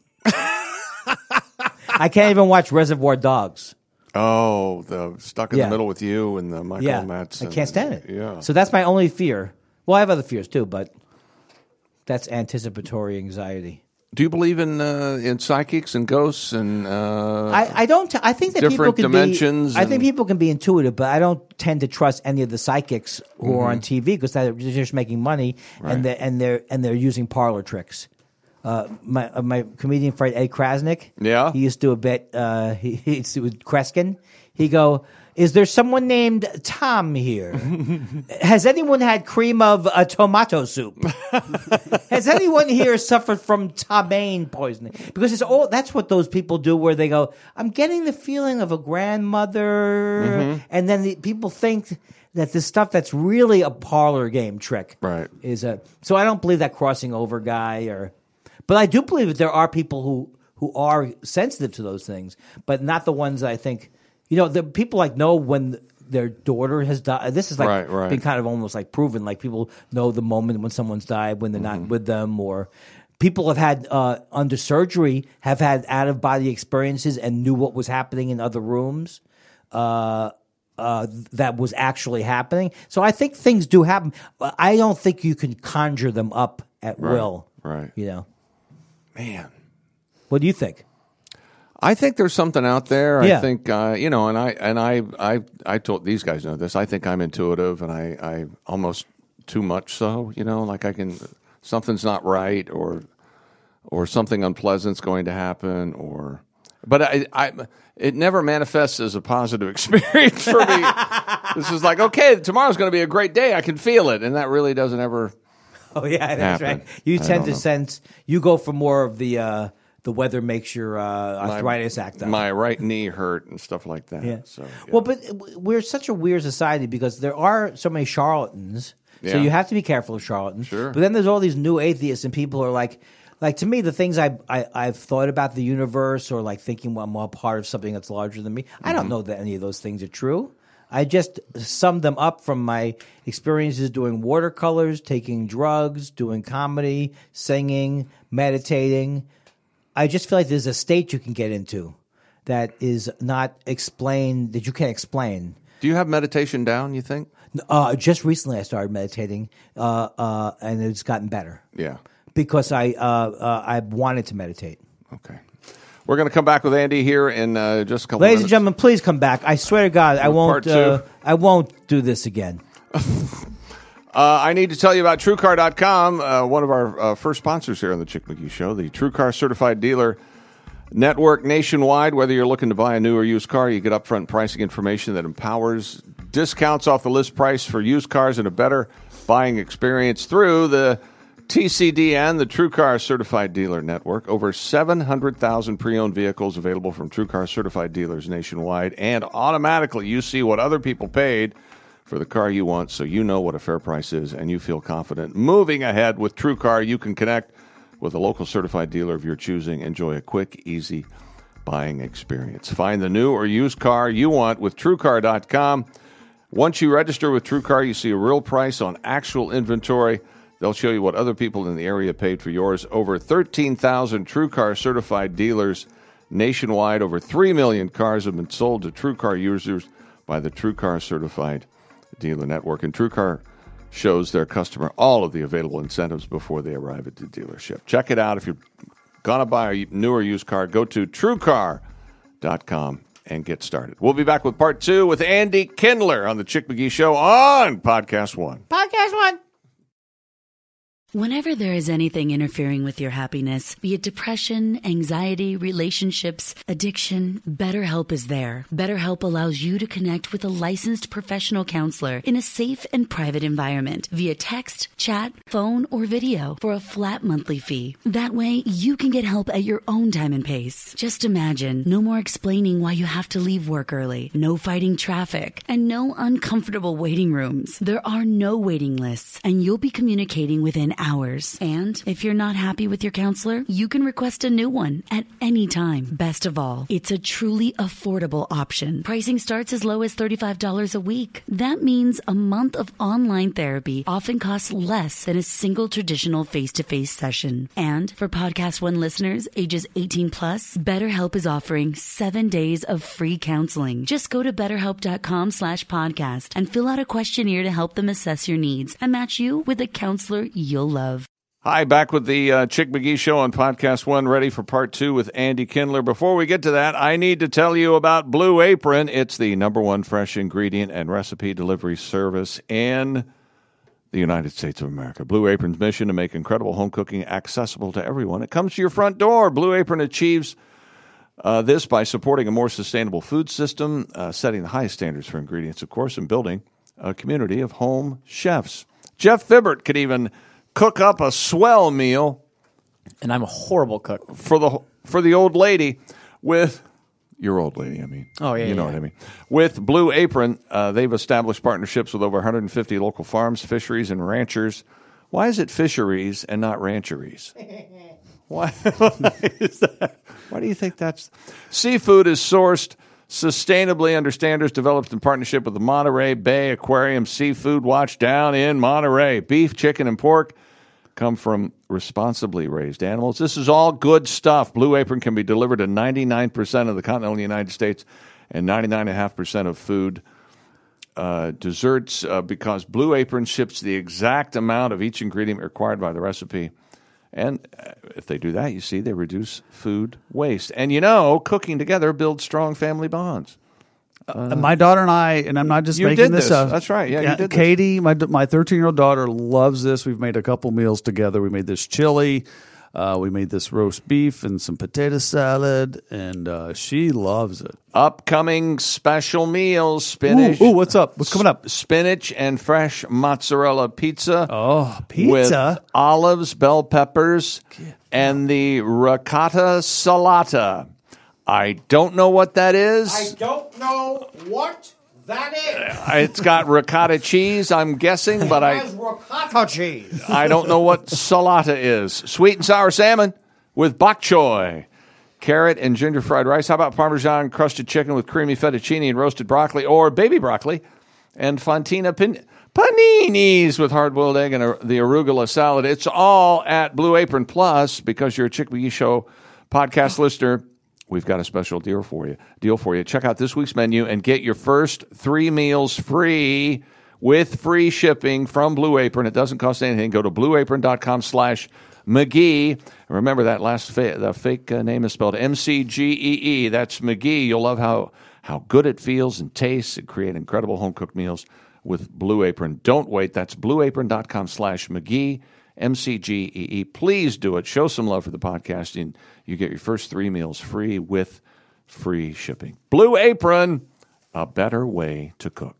I can't even watch Reservoir Dogs.
Oh, the stuck in
Yeah.
the middle with you and the Michael
Yeah,
Madsen.
I can't stand it.
Yeah.
So that's my only fear. Well, I have other fears too, but that's anticipatory anxiety.
Do you believe in uh, in psychics and ghosts and? Uh,
I, I don't. T- I think that
different
people can
dimensions
be. I think
and-
people can be intuitive, but I don't tend to trust any of the psychics who
Mm-hmm.
are on T V because they're just making money
Right.
and they and they're and they're using parlor tricks. Uh, my uh, my comedian friend Ed Krasnick.
Yeah?
he used to do a bit. Uh, he, he used to do with Kreskin. He go. Is there someone named Tom here? Has anyone had cream of a tomato soup? Has anyone here suffered from ptomaine poisoning? Because it's all that's what those people do where they go, I'm getting the feeling of a grandmother.
Mm-hmm.
And then the, people think that this stuff that's really a parlor game trick.
Right.
Is a so I don't believe that crossing over guy or but I do believe that there are people who, who are sensitive to those things, but not the ones that I think you know, the people like know when their daughter has died. This is like
Right, right.
been kind of almost like proven. Like people know the moment when someone's died, when they're
Mm-hmm.
not with them, or people have had uh, under surgery have had out of body experiences and knew what was happening in other rooms. Uh, uh, that was actually happening. So I think things do happen. But I don't think you can conjure them up at will.
right.
You know.
Man.
What do you think?
I think there's something out there.
Yeah.
I think uh, you know, and I and I I I told these guys know this. I think I'm intuitive, and I I almost too much so. You know, like I can something's not right, or or something unpleasant's going to happen, or but I I it never manifests as a positive experience for me. This is like okay, tomorrow's going to be a great day. I can feel it, and that really doesn't ever.
Oh yeah, that's
happen.
right. You
I
tend
don't
to
know.
sense. You go for more of the uh, the weather makes your uh, arthritis act up.
My right knee hurt and stuff like that.
Yeah.
So, yeah.
Well, but we're such a weird society because there are so many charlatans. So
Yeah.
you have to be careful of charlatans.
Sure.
But then there's all these new atheists and people who are like, like to me, the things I, I I've thought about the universe or like thinking well, I'm a part of something that's larger than me. I
Mm-hmm.
don't know that any of those things are true. I just summed them up from my experiences doing watercolors, taking drugs, doing comedy, singing, meditating. I just feel like there's a state you can get into that is not explained, that you can't explain.
Do you have meditation down, you think?
Uh, just recently I started meditating, uh, uh, and it's gotten better
Yeah.
because I, uh, uh, I wanted to meditate.
Okay. We're going to come back with Andy here in uh, just a couple
Ladies
minutes.
and gentlemen, please come back. I swear to God, I
With
won't,
part
uh,
two.
I won't do this again.
Uh, I need to tell you about True Car dot com, uh, one of our uh, first sponsors here on the Chick McGee Show, the True Car Certified Dealer Network nationwide. Whether you're looking to buy a new or used car, you get upfront pricing information that empowers discounts off the list price for used cars and a better buying experience through the T C D N, the True Car Certified Dealer Network. Over seven hundred thousand pre-owned vehicles available from True Car Certified dealers nationwide, and automatically you see what other people paid for the car you want, so you know what a fair price is and you feel confident. Moving ahead with True Car, you can connect with a local certified dealer of your choosing. Enjoy a quick, easy buying experience. Find the new or used car you want with True Car dot com. Once you register with True Car, you see a real price on actual inventory. They'll show you what other people in the area paid for yours. Over thirteen thousand True Car certified dealers nationwide. Over three million cars have been sold to True Car users by the True Car Certified Dealer Network. And True Car shows their customer all of the available incentives before they arrive at the dealership. Check it out. If you're going to buy a new or used car, go to True Car dot com and get started. We'll be back with part two with Andy Kindler on the Chick McGee Show on Podcast One.
Podcast one.
Whenever there is anything interfering with your happiness, be it depression, anxiety, relationships, addiction, BetterHelp is there. BetterHelp allows you to connect with a licensed professional counselor in a safe and private environment via text, chat, phone, or video for a flat monthly fee. That way, you can get help at your own time and pace. Just imagine, no more explaining why you have to leave work early, no fighting traffic, and no uncomfortable waiting rooms. There are no waiting lists, and you'll be communicating within hours. And if you're not happy with your counselor, you can request a new one at any time. Best of all, it's a truly affordable option. Pricing starts as low as thirty-five dollars a week. That means a month of online therapy often costs less than a single traditional face-to-face session. And for Podcast One listeners, ages eighteen plus, BetterHelp is offering seven days of free counseling. Just go to betterhelp.com slash podcast and fill out a questionnaire to help them assess your needs and match you with a counselor you'll love.
Hi, back with the uh, Chick McGee Show on Podcast One, ready for part two with Andy Kindler. Before we get to that, I need to tell you about Blue Apron. It's the number one fresh ingredient and recipe delivery service in the United States of America. Blue Apron's mission to make incredible home cooking accessible to everyone. It comes to your front door. Blue Apron achieves uh, this by supporting a more sustainable food system, uh, setting the highest standards for ingredients, of course, and building a community of home chefs. Jeff Fibbert could even cook up a swell meal,
And I'm a horrible cook.
for the for the old lady with your old lady. I mean,
Oh, yeah,
you know
yeah.
what I mean. With Blue Apron, uh, they've established partnerships with over one hundred fifty local farms, fisheries, and ranchers. Why is it fisheries and not rancheries? Why, why is that? Why do you think that's? Seafood is sourced sustainably under standards developed in partnership with the Monterey Bay Aquarium Seafood Watch down in Monterey. Beef, chicken, and pork come from responsibly raised animals. This is all good stuff. Blue Apron can be delivered to ninety-nine percent of the continental United States and ninety-nine point five percent of food uh, desserts uh, because Blue Apron ships the exact amount of each ingredient required by the recipe. And uh, if they do that, you see, they reduce food waste. And you know, cooking together builds strong family bonds.
Uh, my daughter and I, and I'm not just
You
making
did
this
this.
up.
That's right. Yeah, you did this.
Katie, my my thirteen-year-old daughter loves this. We've made a couple meals together. We made this chili. Uh, we made this roast beef and some potato salad, and uh, she loves it.
Upcoming special meals, spinach.
Ooh, ooh, what's up? What's coming up?
Spinach and fresh mozzarella pizza.
Oh,
With
pizza.
olives, bell peppers, and the ricotta salata. I don't know what that is.
don't know what that is.
It's got ricotta cheese, I'm guessing, but I,
ricotta cheese.
I don't know what salata is. Sweet and sour salmon with bok choy. Carrot and ginger fried rice. How about Parmesan crusted chicken with creamy fettuccine and roasted broccoli, or baby broccoli and fontina pin- paninis with hard-boiled egg and a, the arugula salad. It's all at Blue Apron Plus because you're a Chick McGee Show podcast listener. We've got a special deal for you. Deal for you. Check out this week's menu and get your first three meals free with free shipping from Blue Apron. It doesn't cost anything. Go to blueapron.com slash McGee. Remember that last fa- the fake uh, name is spelled M C G E E. That's McGee. You'll love how how good it feels and tastes and create incredible home cooked meals with Blue Apron. Don't wait. That's blueapron.com slash McGee. M C G E E. Please do it. Show some love for the podcast, and you get your first three meals free with free shipping. Blue Apron, a better way to cook.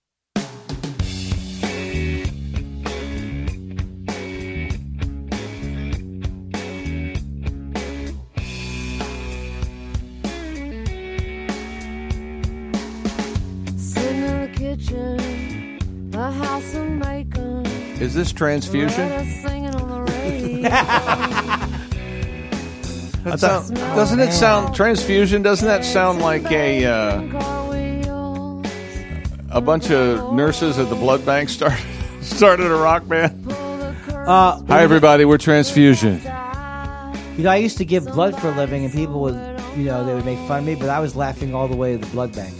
Sitting in the kitchen, a house of bacon.
Is this transfusion?
Let us singing on the radio.
That sound, doesn't it sound transfusion? Doesn't that sound like a uh, a bunch of nurses at the blood bank started started a rock band?
Uh,
Hi everybody, we're Transfusion.
You know, I used to give blood for a living, and people would, you know, they would make fun of me, but I was laughing all the way to the blood bank.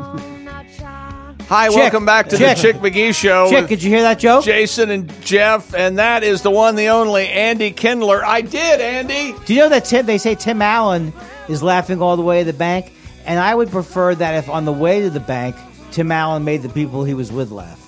Hi,
Chick,
welcome back to
Chick.
the Chick McGee Show.
Chick,
with
did you hear that joke?
Jason and Jeff, and that is the one, the only Andy Kindler. I did, Andy.
Do you know that Tim? They say Tim Allen is laughing all the way to the bank, and I would prefer that if on the way to the bank, Tim Allen made the people he was with laugh.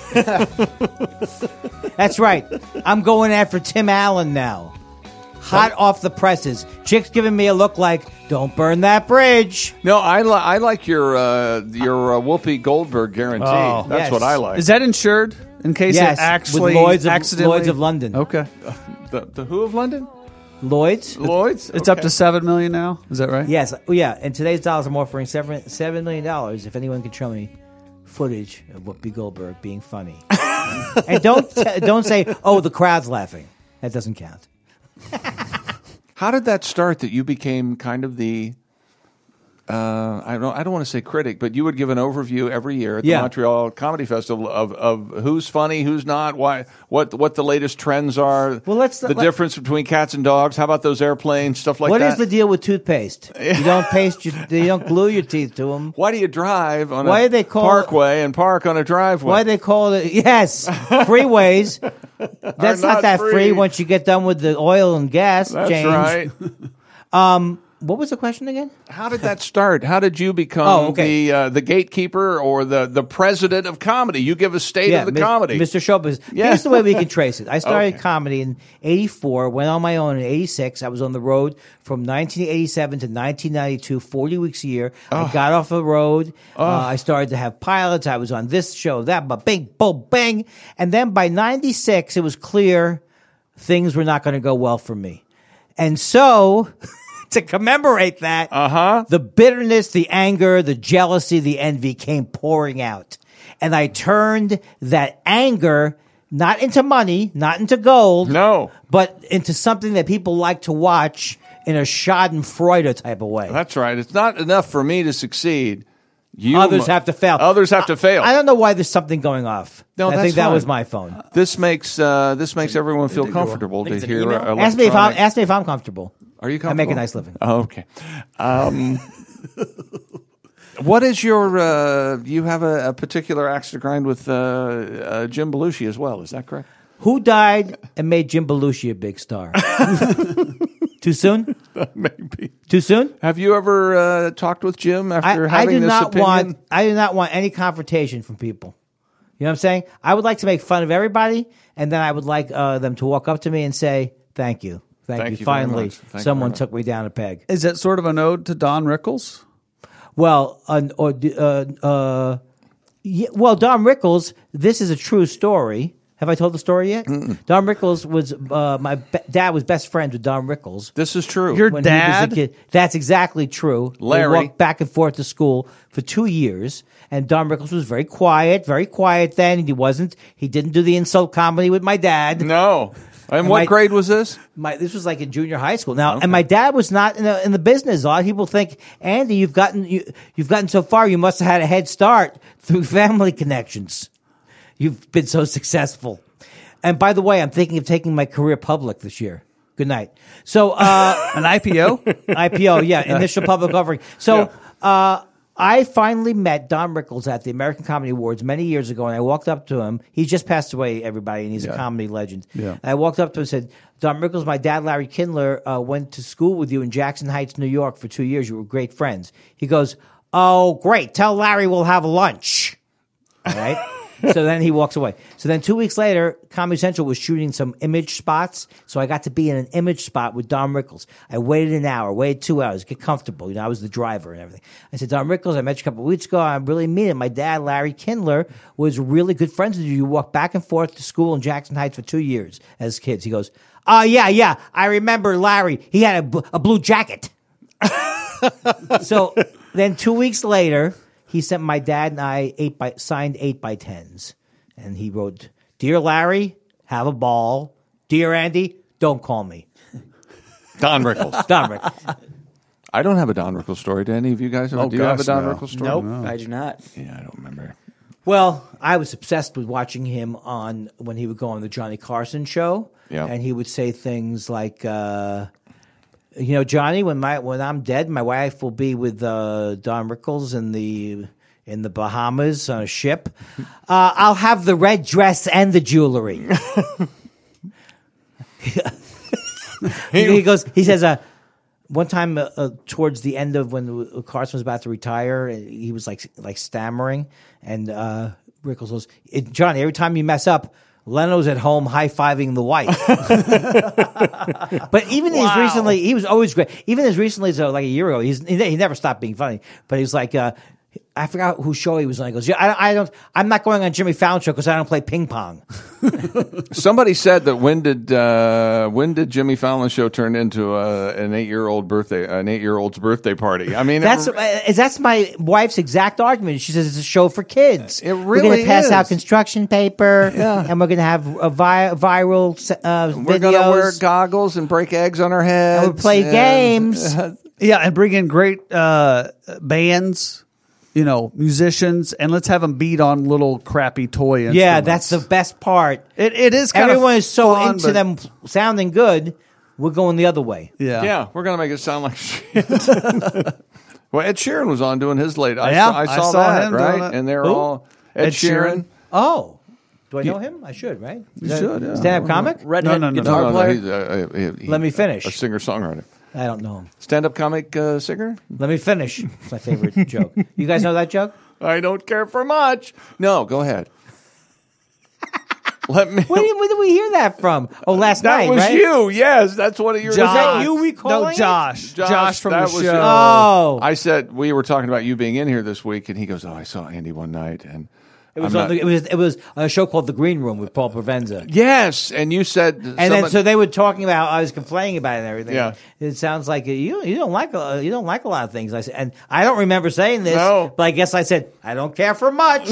That's right. I'm going after Tim Allen now. Hot off the presses. Chick's giving me a look like, don't burn that bridge.
No, I, li- I like your uh, your uh, Whoopi Goldberg guarantee.
Oh.
That's
Yes.
what I like.
Is that insured in case
Yes,
it actually
with Lloyd's of,
accidentally?
Lloyd's of London.
Okay,
the, the Who of London?
Lloyd's?
Lloyd's?
it's
Okay.
up to seven million now. Is that right?
Yes. Oh, yeah. And today's dollars, I'm offering seven seven million dollars if anyone can show me footage of Whoopi Goldberg being funny. And don't t- don't say, "Oh, the crowd's laughing." That doesn't count.
How did that start that you became kind of the, uh, I don't I don't want to say critic, but you would give an overview every year at the
Yeah.
Montreal Comedy Festival of, of who's funny, who's not, why, what what the latest trends are,
Well, let's-
the
let-
difference between cats and dogs. How about those airplanes, stuff like
What
that?
is the deal with toothpaste? You don't paste your, you don't glue your teeth to them.
Why do you drive on
Why
a
do they call-
parkway and park on a driveway?
Why they call it? Yes, freeways. That's
not
not that free.
free.
once you get done with the oil and gas
That's
change.
right.
What was the question again?
How did that start? How did you become
Oh, okay.
the uh, the gatekeeper or the, the president of comedy? You give a state of the
Mi-
comedy.
Mister Showbiz.
Yeah.
Here's the way we can trace it. I started
Okay.
comedy in eighty-four, went on my own in eighty-six. I was on the road from nineteen eighty-seven to nineteen ninety-two, forty weeks a year. I got off the road. Uh, I started to have pilots. I was on this show, that, but bing, boom, bang. And then by ninety-six, it was clear things were not going to go well for me. And so... to commemorate that,
Uh-huh.
the bitterness, the anger, the jealousy, the envy came pouring out. And I turned that anger not into money, not into gold,
No.
but into something that people like to watch in a schadenfreude type of way.
That's right. It's not enough for me to succeed. You
Others
mu-
have to fail.
Others have to fail.
I don't know why there's something going off.
No,
I
that's
think that
fine.
was my phone.
This makes uh, this makes everyone feel comfortable
think
to
it's an
hear.
email?
uh,
Ask me if I'm
electronic-
ask me if I'm comfortable.
Are you comfortable?
I make a nice living.
Oh, okay. Um, what is your? Uh, you have a, a particular axe to grind with uh, uh, Jim Belushi as well. Is that correct?
Who died and made Jim Belushi a big star? Too soon?
Maybe.
Too soon?
Have you ever uh, talked with Jim
I,
after
I
having
do
this
not
opinion?
want. I do not want any confrontation from people. You know what I'm saying? I would like to make fun of everybody, and then I would like uh, them to walk up to me and say, "Thank you, thank,
Thank
you."
you very
Finally,
much. Thank you
someone
very much.
took me down a peg.
Is that sort of an ode to Don Rickles?
Well, uh, or uh, uh, yeah, well, Don Rickles. This is a true story. Have I told the story yet? Don Rickles was uh, my be- dad was best friends with Don Rickles.
This is true.
Your
when
dad?
he was a kid. That's exactly true.
Larry.
We walked back and forth to school for two years, and Don Rickles was very quiet, very quiet then. He wasn't. He didn't do the insult comedy with my dad.
no. And,
And
what
my-
grade was this?
My this was like in junior high school now, and my dad was not in the in the business. A lot of people think, Andy, you've gotten you, you've gotten so far. You must have had a head start through family connections. You've been so successful. And by the way, I'm thinking of taking my career public this year. Good night. So uh,
An I P O?
I P O, yeah, initial public offering. So uh, I finally met Don Rickles at the American Comedy Awards many years ago, and I walked up to him. He just passed away, everybody, and he's a comedy legend.
Yeah.
And I walked up to him and said, Don Rickles, my dad, Larry Kindler, uh, went to school with you in Jackson Heights, New York for two years. You were great friends. He goes, oh, great. Tell Larry we'll have lunch. All right? So then he walks away. So then two weeks later, Comedy Central was shooting some image spots. So I got to be in an image spot with Don Rickles. I waited an hour, waited two hours, get comfortable. You know, I was the driver and everything. I said, Don Rickles, I met you a couple of weeks ago. I really mean it. My dad, Larry Kindler, was really good friends with you. You walked back and forth to school in Jackson Heights for two years as kids. He goes, oh, yeah, yeah. I remember Larry. He had a, bl- a blue jacket. So then two weeks later, he sent my dad and I eight by signed eight by tens, and he wrote, "Dear Larry, have a ball. Dear Andy, don't call me."
Don Rickles.
Don Rickles.
I don't have a Don Rickles story. Do any of you guys have?
Oh,
do you have a
gosh,
Don
no.
Rickles story?
Nope, I do not.
Yeah, I don't remember.
Well, I was obsessed with watching him on when he would go on the Johnny Carson show,
Yeah.
and he would say things like, uh, "You know, Johnny, when my when I'm dead, my wife will be with uh, Don Rickles in the in the Bahamas on a ship. Uh, I'll have the red dress and the jewelry." he, he goes. He says, uh, one time uh, uh, towards the end of when Carson was about to retire, he was like like stammering, and uh, Rickles goes, "Johnny, every time you mess up, Leno's at home high fiving the wife." But even as recently, he was always great. Even as recently as uh, like a year ago, he's he, he never stopped being funny. But he's like. Uh, I forgot whose show he was on. He goes, "Yeah, I, I don't. I'm not going on Jimmy Fallon show because I don't play ping pong."
Somebody said that when did uh, when did Jimmy Fallon's show turn into uh, an eight year old birthday an eight year old's birthday party? I mean,
That's
it,
uh, that's my wife's exact argument. She says it's a show for kids.
It
we're
really
going to pass
is.
out construction paper, and we're going to have a vi- viral uh,
we're
videos.
going to wear goggles and break eggs on our heads.
And we'll play
and-
games.
Yeah, and bring in great uh, bands, you know, musicians, and let's have them beat on little crappy toy instruments.
Yeah, that's the best part.
It, it is kind
Everyone
of
is so
fun,
into
but-
them sounding good. We're going the other way.
Yeah.
Yeah, we're going to make it sound like shit. Well, Ed Sheeran was on doing his late. I
Yeah,
saw, I saw,
I saw
that,
him doing
right?
it.
And they're
Who?
all Ed,
Ed
Sheeran.
Sheeran.
Oh, Do I know him? I should, right?
You should, yeah.
Stand-up comic?
Redhead
no, no, no.
guitar
No, no,
player.
he's, uh, uh, he-
Let me finish.
A singer-songwriter.
I don't know him.
Stand-up comic uh, singer?
Let me finish. It's my favorite joke. You guys know that joke?
I don't care for much. No, go ahead. Let me.
Where did, where did we hear that from? Oh, last
that
night,
was
right?
you. Yes, that's one of your.
Was that
Josh.
you recalling
No,
it?
Josh.
Josh,
Josh, from
that
the
was
show.
you.
Oh.
I said we were talking about you being in here this week, and he goes, "Oh, I saw Andy one night, and
It was,
I'm
on
not-
the, it was it was a show called The Green Room with Paul Provenza.
yes." And you said,
And then so they were talking about I was complaining about it and everything.
Yeah.
It sounds like you you don't like a, you don't like a lot of things. I said, and I don't remember saying this,
No.
but I guess I said I don't care for much.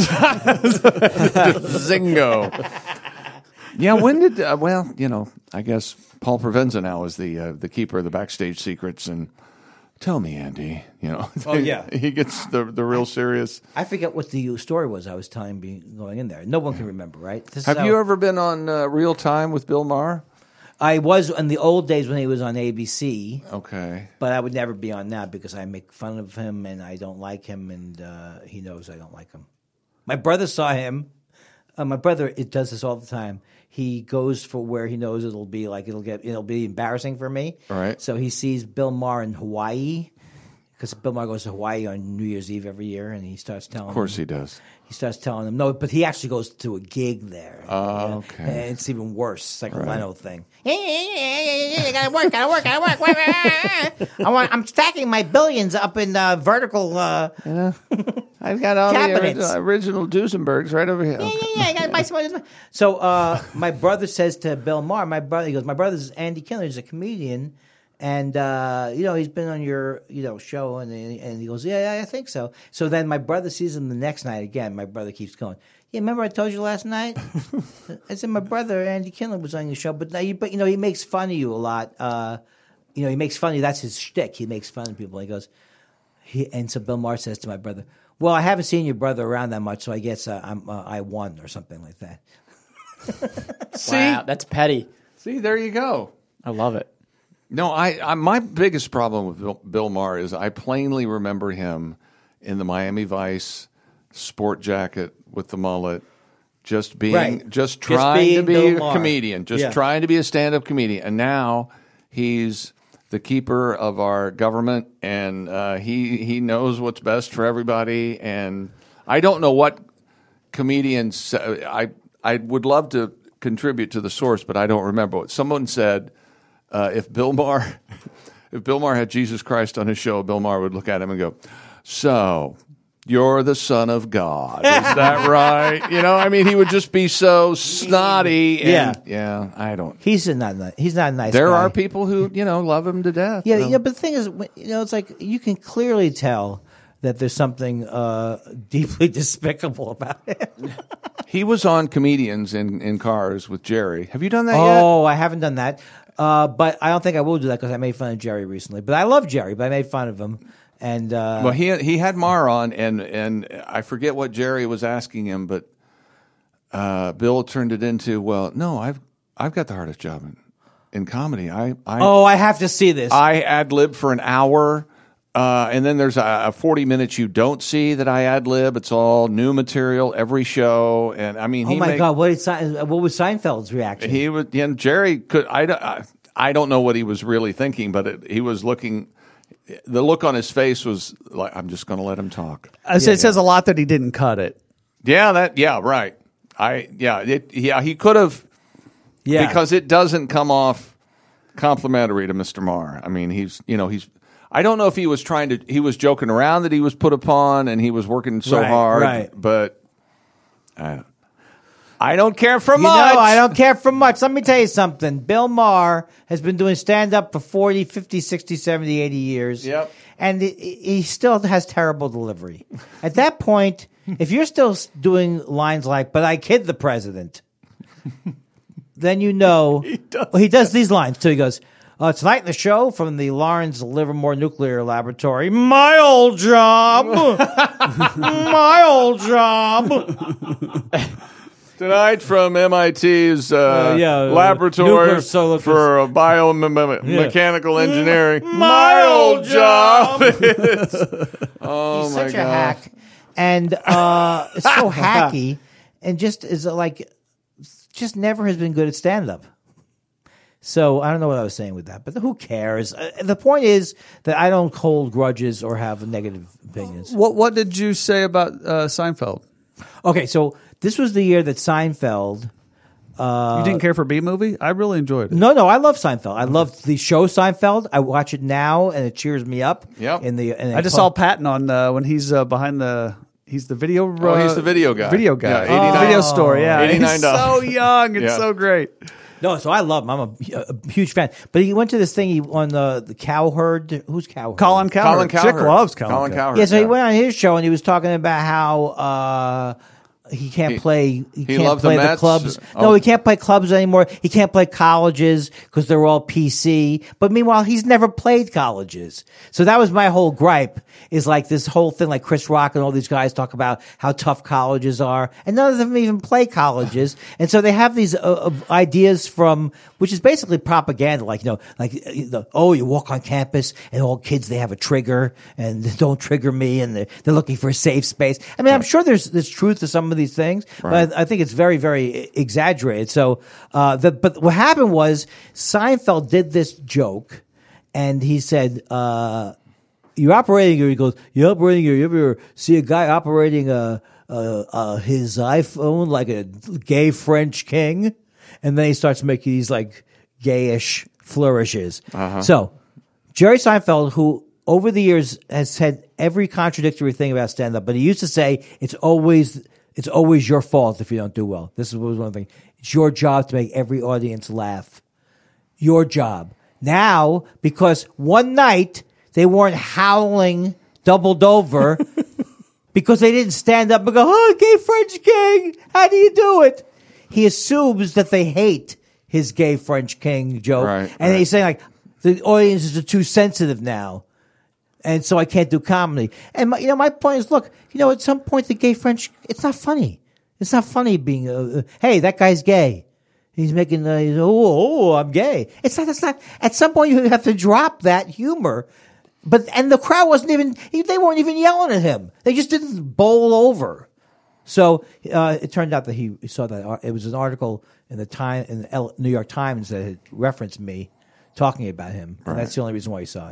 Zingo. Yeah, when did? Uh, well, you know, I guess Paul Provenza now is the uh, the keeper of the backstage secrets, and tell me, Andy, you know.
Oh, yeah.
he gets the the real serious.
I forget what the story was I was telling be going in there. No one can remember, right? This is
Have
how-
you ever been on uh, Real Time with Bill Maher?
I was in the old days when he was on A B C.
Okay.
But I would never be on now because I make fun of him and I don't like him, and uh, he knows I don't like him. My brother saw him. Uh, my brother it does this all the time. He goes for where he knows it'll be like it'll get it'll be embarrassing for me.
All right.
So he sees Bill Maher in Hawaii because Bill Maher goes to Hawaii on New Year's Eve every year, and he starts telling.
Of course
him,
he does.
He starts telling them no, but he actually goes to a gig there.
Oh,
Yeah.
okay.
And it's even worse. It's like a Leno thing.
I gotta work, gotta work, gotta work. I want, I'm stacking my billions up in uh, vertical. Uh,
I've got all
Cabinets.
the original, original Duesenbergs right over here.
yeah, yeah, yeah. I gotta buy some.
So uh, my brother says to Bill Maher, my brother, he goes, my brother's Andy Kindler, he's a comedian, and uh, you know he's been on your you know show, and and he goes, yeah, yeah, I think so. So then my brother sees him the next night again. My brother keeps going. Yeah, remember I told you last night? I said my brother Andy Kindler was on your show, but now you, but you know he makes fun of you a lot. Uh, you know he makes fun of you. That's his shtick. He makes fun of people. He goes, he, and so Bill Maher says to my brother, well, I haven't seen your brother around that much, so I guess uh, I'm uh, I won or something like that.
See,
Wow, that's petty.
see, there you go.
I love it.
No, I, I my biggest problem with Bill, Bill Maher is I plainly remember him in the Miami Vice sport jacket with the mullet, just being
Right.
just
Just
trying
being
to be
Bill
a
Maher.
comedian, just
Yeah.
trying to be a stand-up comedian, and now he's the keeper of our government, and uh, he he knows what's best for everybody. And I don't know what comedians. I I would love to contribute to the source, but I don't remember what someone said. Uh, if Bill Maher, if Bill Maher had Jesus Christ on his show, Bill Maher would look at him and go, "So, you're the Son of God, is that right?" You know, I mean, he would just be so snotty. And, yeah, I don't.
He's a not ni- he's not a nice.
There
guy.
are people who you know love him to death.
Yeah,
you know?
yeah, but the thing is, when- you know, it's like you can clearly tell that there's something uh, deeply despicable about it.
He was on Comedians in, in Cars with Jerry. Have you done that yet?
Oh, I haven't done that, uh, but I don't think I will do that because I made fun of Jerry recently. But I love Jerry, but I made fun of him, and uh,
Well, he he had Maher on, and and I forget what Jerry was asking him, but uh, Bill turned it into, well, no, I've I've got the hardest job in, in comedy. I I
oh, I have to see this.
I ad lib for an hour, uh, and then there's a, a forty minutes you don't see that I ad lib. It's all new material every show, and I mean,
oh
he
my
make-
God, what, did Se- what was Seinfeld's reaction?
he would. And Jerry could. I don't- I, I don't know what he was really thinking, but it, he was looking. The look on his face was like, I'm just going to let him talk.
I say it says a lot that he didn't cut it.
Yeah, that. Yeah, right. I. Yeah. It, yeah. He could have.
yeah,
Because it doesn't come off complimentary to Mister Maher. I mean, he's. You know, he's. I don't know if he was trying to. He was joking around that he was put upon and he was working so
Right,
hard.
right.
But I don't. I don't care for
You
much.
know, I don't care for much. Let me tell you something. Bill Maher has been doing stand-up for forty, fifty, sixty, seventy, eighty years.
Yep.
And he- he still has terrible delivery. At that point, if you're still doing lines like, but I kid the president, then you know. He does, well, he does these lines, too. He goes, uh, tonight in the show from the Lawrence Livermore Nuclear Laboratory, my old job. my old job.
Tonight from M I T's uh,
Uh, yeah, uh,
laboratory
nuclear solar
for uh, biomechanical engineering. My old job. is- oh
He's
my
such
God.
a hack, and uh, it's so hacky, and just is like just never has been good at stand-up. So I don't know what I was saying with that, but who cares? Uh, the point is that I don't hold grudges or have negative opinions.
What What did you say about uh, Seinfeld?
Okay, so this was the year that Seinfeld. Uh,
You didn't care for B Movie? I really enjoyed it.
No, no, I love Seinfeld. I love the show Seinfeld. I watch it now, and it cheers me up.
Yep.
In the, in
I just saw Patton on uh, when he's uh, behind the. He's the video. Uh,
Oh, he's the video guy.
Video guy.
Yeah, eighty-nine
Video store. Yeah,
eighty-nine
he's so young. It's
Yeah.
so great.
No, so I love him. I'm a, a huge fan. But he went to this thing he, on the the Cowherd. Who's Cowherd?
Colin Cowherd.
Colin Cowherd.
Chick loves Colin,
Colin
Cowherd.
Cowherd.
Yeah, so he went on his show and he was talking about how uh, he can't
He-
play. He,
he
can't
loved the
play the,
Mets?
clubs.
Oh.
No, he can't play clubs anymore. He can't play colleges because they're all P C. But meanwhile, he's never played colleges. So that was my whole gripe. Is like this whole thing, like Chris Rock and all these guys talk about how tough colleges are, and none of them even play colleges. And so they have these uh, uh, ideas from, which is basically propaganda, like, you know, like, uh, the, oh, you walk on campus and all kids, they have a trigger and don't trigger me, and they're, they're looking for a safe space. I mean, I'm sure there's, there's truth to some of these things, but I, I think it's very, very exaggerated. So, uh, the, but what happened was Seinfeld did this joke and he said, uh, you're operating here. He goes, you're operating here. You ever see a guy operating uh, uh, uh, his iPhone like a gay French king? And then he starts making these like gayish flourishes.
Uh-huh.
So Jerry Seinfeld, who over the years has said every contradictory thing about stand-up, but he used to say it's always it's always your fault if you don't do well. This was one thing. It's your job to make every audience laugh. Your job. Now, because one night they weren't howling doubled over because they didn't stand up and go, oh, gay French king, how do you do it? He assumes that they hate his gay French king joke.
Right,
and
right.
he's saying, like, the audiences are too sensitive now. And so I can't do comedy. And, my, you know, my point is, look, you know, at some point the gay French, it's not funny. It's not funny being, uh, hey, that guy's gay. He's making, uh, he's, oh, oh, I'm gay. It's not, it's not, at some point you have to drop that humor. But, and the crowd wasn't even, they weren't even yelling at him. They just didn't bowl over. So, uh, it turned out that he, he saw that, it was an article in the time, in the L, New York Times that had referenced me talking about him. And that's the only reason why he saw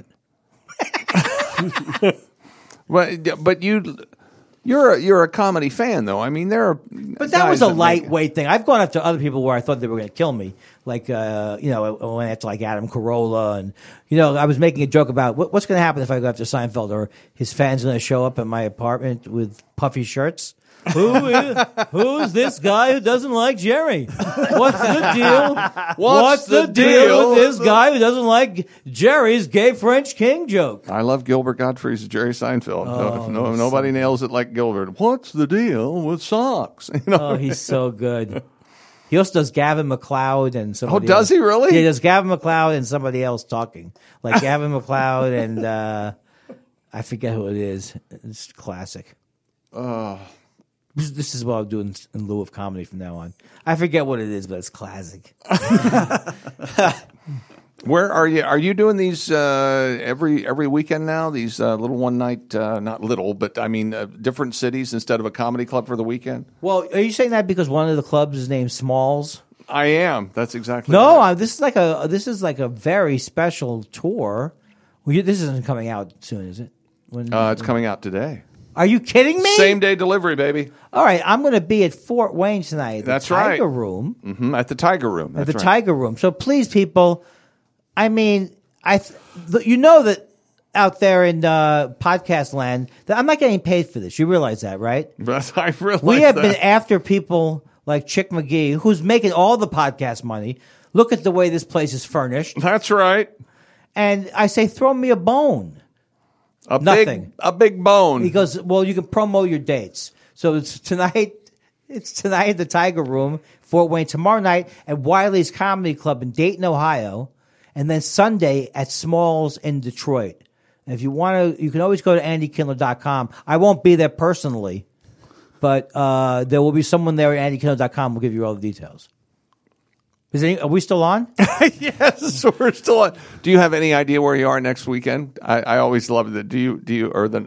it.
But but you you're a, you're a comedy fan though. I mean, there are.
But that was a lightweight thing. I've gone up to other people where I thought they were going to kill me. Like, uh, you know, I went after like Adam Carolla, and you know, I was making a joke about what, what's going to happen if I go after Seinfeld, or his fans going to show up at my apartment with puffy shirts. Who is who's this guy who doesn't like Jerry? What's the deal? What's,
What's
the,
the
deal,
deal?
with this guy who doesn't like Jerry's gay French king joke?
I love Gilbert Gottfried's Jerry Seinfeld.
Oh,
no, no, nobody nails it like Gilbert. What's the deal with socks? You know?
Oh, he's so good. He also does Gavin McLeod and somebody
Oh, does
else.
he really?
Yeah, he does Gavin McLeod and somebody else talking. Like Gavin McLeod and uh, I forget who it is. It's classic.
Oh.
This, this is what I'm doing in lieu of comedy from now on. I forget what it is, but it's classic.
Where are you? Are you doing these uh, every every weekend now? These uh, little one night, uh, not little, but I mean uh, different cities instead of a comedy club for the weekend?
Well, are you saying that because one of the clubs is named Smalls?
I am. That's exactly.
No,
right.
I, this is like a this is like a very special tour. Well, you, this isn't coming out soon, is it? When,
Uh, it's coming out today.
Are you kidding me?
Same day delivery, baby.
All right, I'm going to be at Fort Wayne tonight. At the
That's
Tiger
right.
Room.
hmm At the Tiger Room.
At
That's
the
right.
Tiger Room. So please, people, I mean, I th- th- you know that out there in uh, podcast land that I'm not getting paid for this. You realize that, right?
But I realize
We have
that.
been after people like Chick McGee, who's making all the podcast money. Look at the way this place is furnished.
That's right.
And I say, throw me a bone.
A
Nothing.
big, a big bone.
He goes, well, you can promo your dates. So it's tonight. It's tonight at the Tiger Room, Fort Wayne. Tomorrow night at Wiley's Comedy Club in Dayton, Ohio, and then Sunday at Smalls in Detroit. And if you want to, you can always go to andy kindler dot com. I won't be there personally, but uh, there will be someone there at andy kindler dot com. We'll give you all the details. Is any, are we still on?
Yes, we're still on. Do you have any idea where you are next weekend? I, I always love that. Do you? Do you? Or the?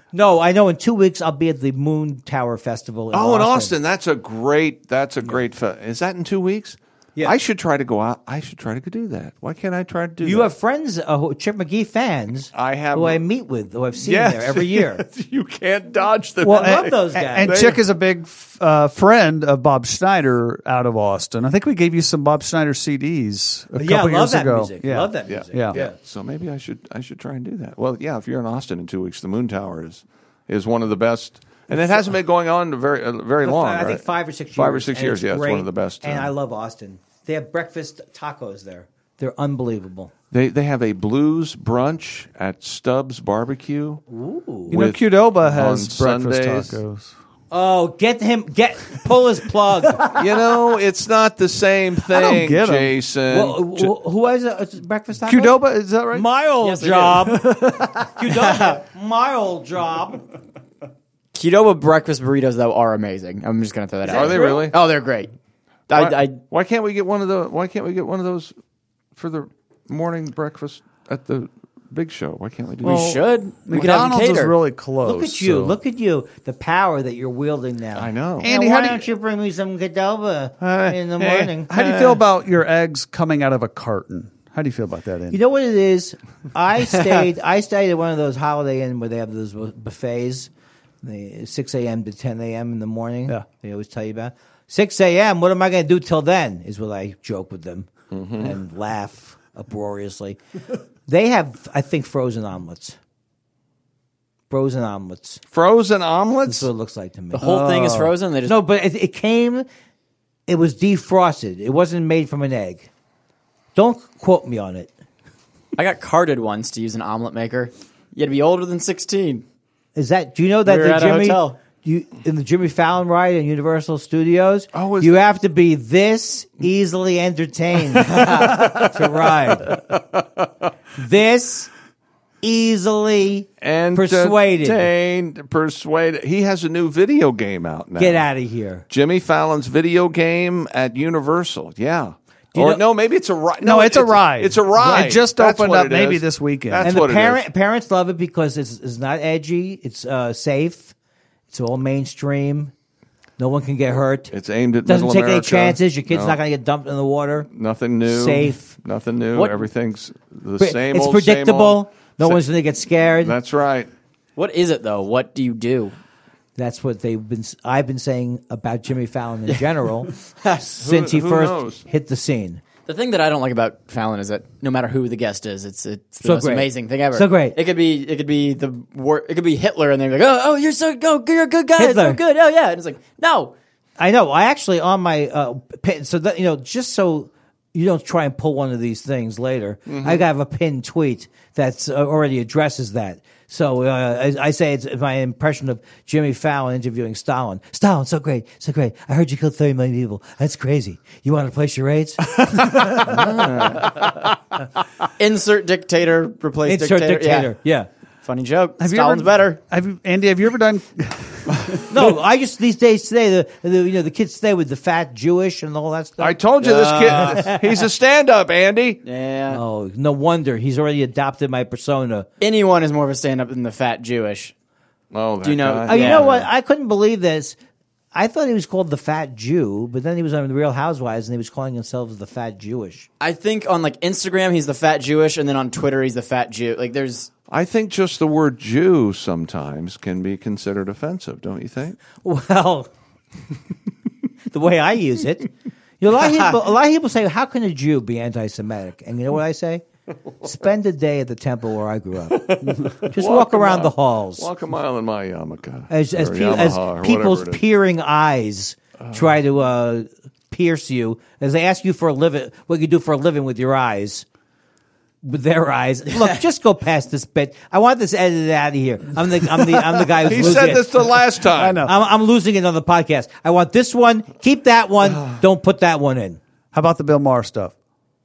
No, I know in two weeks I'll be at the Moon Tower Festival in
Oh, in
Austin.
Austin, that's a great. That's a great. Fe- Is that in two weeks?
Yeah.
I should try to go out. I should try to do that. Why can't I try to do?
You
that?
have friends, uh, who, Chip McGee fans,
I have-
who I meet with, who I've seen
Yes.
there every year.
You can't dodge them.
Well,
I love
and-
those guys.
And
They-
Chick is a big uh, friend of Bob Schneider out of Austin. I think we gave you some Bob Schneider C Ds a
yeah, I
couple
love
years
that
ago.
music.
Yeah.
Love that
yeah.
music.
Yeah.
yeah. So maybe I should. I should try and do that. Well, yeah. If you're in Austin in two weeks, the Moon Tower is is one of the best, and it hasn't been going on very uh, very
The
long.
fi- I think
right?
five or six years.
Five or six
and
years.
it's
Yeah, it's one
great.
of the best.
And
uh,
I love Austin. They have breakfast tacos there. They're unbelievable.
They they have a blues brunch at Stubbs Barbecue.
Ooh.
You know,
With-
Qdoba
on
has breakfast
Sundays.
tacos.
Oh, get him! Get pull his plug.
You know, it's not the same thing,
get 'em.
Jason.
Well, wh- who has a, a breakfast tacos?
Qdoba, is that right?
My old
Yes, they
job. Qdoba, my old job.
Qdoba breakfast burritos though are amazing. I'm just gonna throw that out.
Are they really?
Oh, they're great.
Why,
I, I
why can't we get one of the? Why can't we get one of those for the morning breakfast at the big show? Why can't we do
we
that?
should. We could have them
McDonald's is
cater.
really close.
Look at you!
so-
Look at you! The power that you're wielding now.
I know.
Andy,
Andy,
why
how do you-
don't you bring me some Qdoba
Uh,
in the
hey,
morning?
How do you feel about your eggs coming out of a carton? How do you feel about that, Andy?
You know what it is? I stayed. I stayed at one of those Holiday Inn where they have those buffets, the six a.m. to ten a.m. in the morning.
Yeah.
They always tell you about six a.m. What am I going to do till then? Is what I joke with them
Mm-hmm.
and laugh uproariously. They have, I think, frozen omelets. Frozen omelets.
Frozen
That's
omelets?
what it looks like to me.
The whole thing is frozen. They just
No, but it, it came. It was defrosted. It wasn't made from an egg. Don't quote me on it.
I got carded once to use an omelet maker. You had to be older than sixteen.
Is that? Do you know that
We were
the
at a
Jimmy
hotel.
you in the Jimmy Fallon ride in Universal Studios?
Oh, is
you
that-
have to be this easily entertained to ride. This easily
And
persuaded.
entertained, persuaded. He has a new video game out now.
Get out of here.
Jimmy Fallon's video game at Universal. Yeah.
you
Or
know-
no, maybe it's a ride.
No, it's a ride.
It's a ride.
It just
That's
opened
what
up
it
maybe
is.
this weekend.
That's
and the
what it
parent
is.
parents love it because it's it's not edgy. It's uh, safe. It's all mainstream. No one can get hurt.
It's aimed at
Doesn't
middle
take any
America.
chances. Your kid's
No.
not going to get dumped in the water.
Nothing new.
Safe.
Nothing new.
What-
Everything's the
Pre-
same
it's
old,
predictable.
same old.
No
Sa-
one's going to get scared.
That's right.
What is it though? What do you do?
That's what they've been. I've been saying about Jimmy Fallon in general since he
who
first
knows?
hit the scene.
The thing that I don't like about Fallon is that no matter who the guest is, it's it's the
So
most
great.
amazing thing ever.
So great.
It could be it could be the war, it could be Hitler, and they're like, oh, oh, you're so go, you're a good guy, it's
Hitler.
so good, oh yeah, and it's like, no,
I know. I actually on my uh, pin, so that you know, just so you don't try and pull one of these things later.
Mm-hmm.
I have a pinned tweet that's uh, already addresses that. So uh, I, I say it's my impression of Jimmy Fallon interviewing Stalin. Stalin, so great, so great. I heard you killed thirty million people. That's crazy. You want to play charades?
insert dictator, replace
Insert
dictator,
dictator.
Yeah.
Yeah.
Funny joke.
Have you
Stalin's
ever,
better.
Have you, Andy? Have you ever done?
No, I just these days today the, the you know the kids stay with the fat Jewish and all that stuff.
I told you this kid. He's a stand-up, Andy.
Yeah,
Oh, no wonder he's already adopted my persona.
anyone is more of a stand-up than the fat Jewish.
Oh, that
Do you know-
guy.
Oh, you
Yeah.
know what? I couldn't believe this. I thought he was called the Fat Jew, but then he was on the Real Housewives and he was calling himself the Fat Jewish.
I think on like Instagram he's the fat Jewish, and then on Twitter he's the fat Jew. Like there's
I think just the word Jew sometimes can be considered offensive, don't you think?
Well, the way I use it, you know, a lot of people, a lot of people say, "How can a Jew be anti-Semitic?" And you know what I say? Spend a day at the temple where I grew up. Just walk,
Walk a
around
mile.
the halls.
Walk a mile in my yarmulke.
as as,
or
pe- as
Yamaha, or
people's
whatever it is.
peering eyes try to uh, pierce you, as they ask you for a living, what you do for a living with your eyes, with their eyes. Look, just go past this bit. I want this edited out of here. I'm the I'm the I'm the guy who's
He
losing
said
it.
this the last time.
I know.
I'm, I'm losing it on the podcast. I want this one. Keep that one. Don't put that one in.
How about the Bill Maher stuff?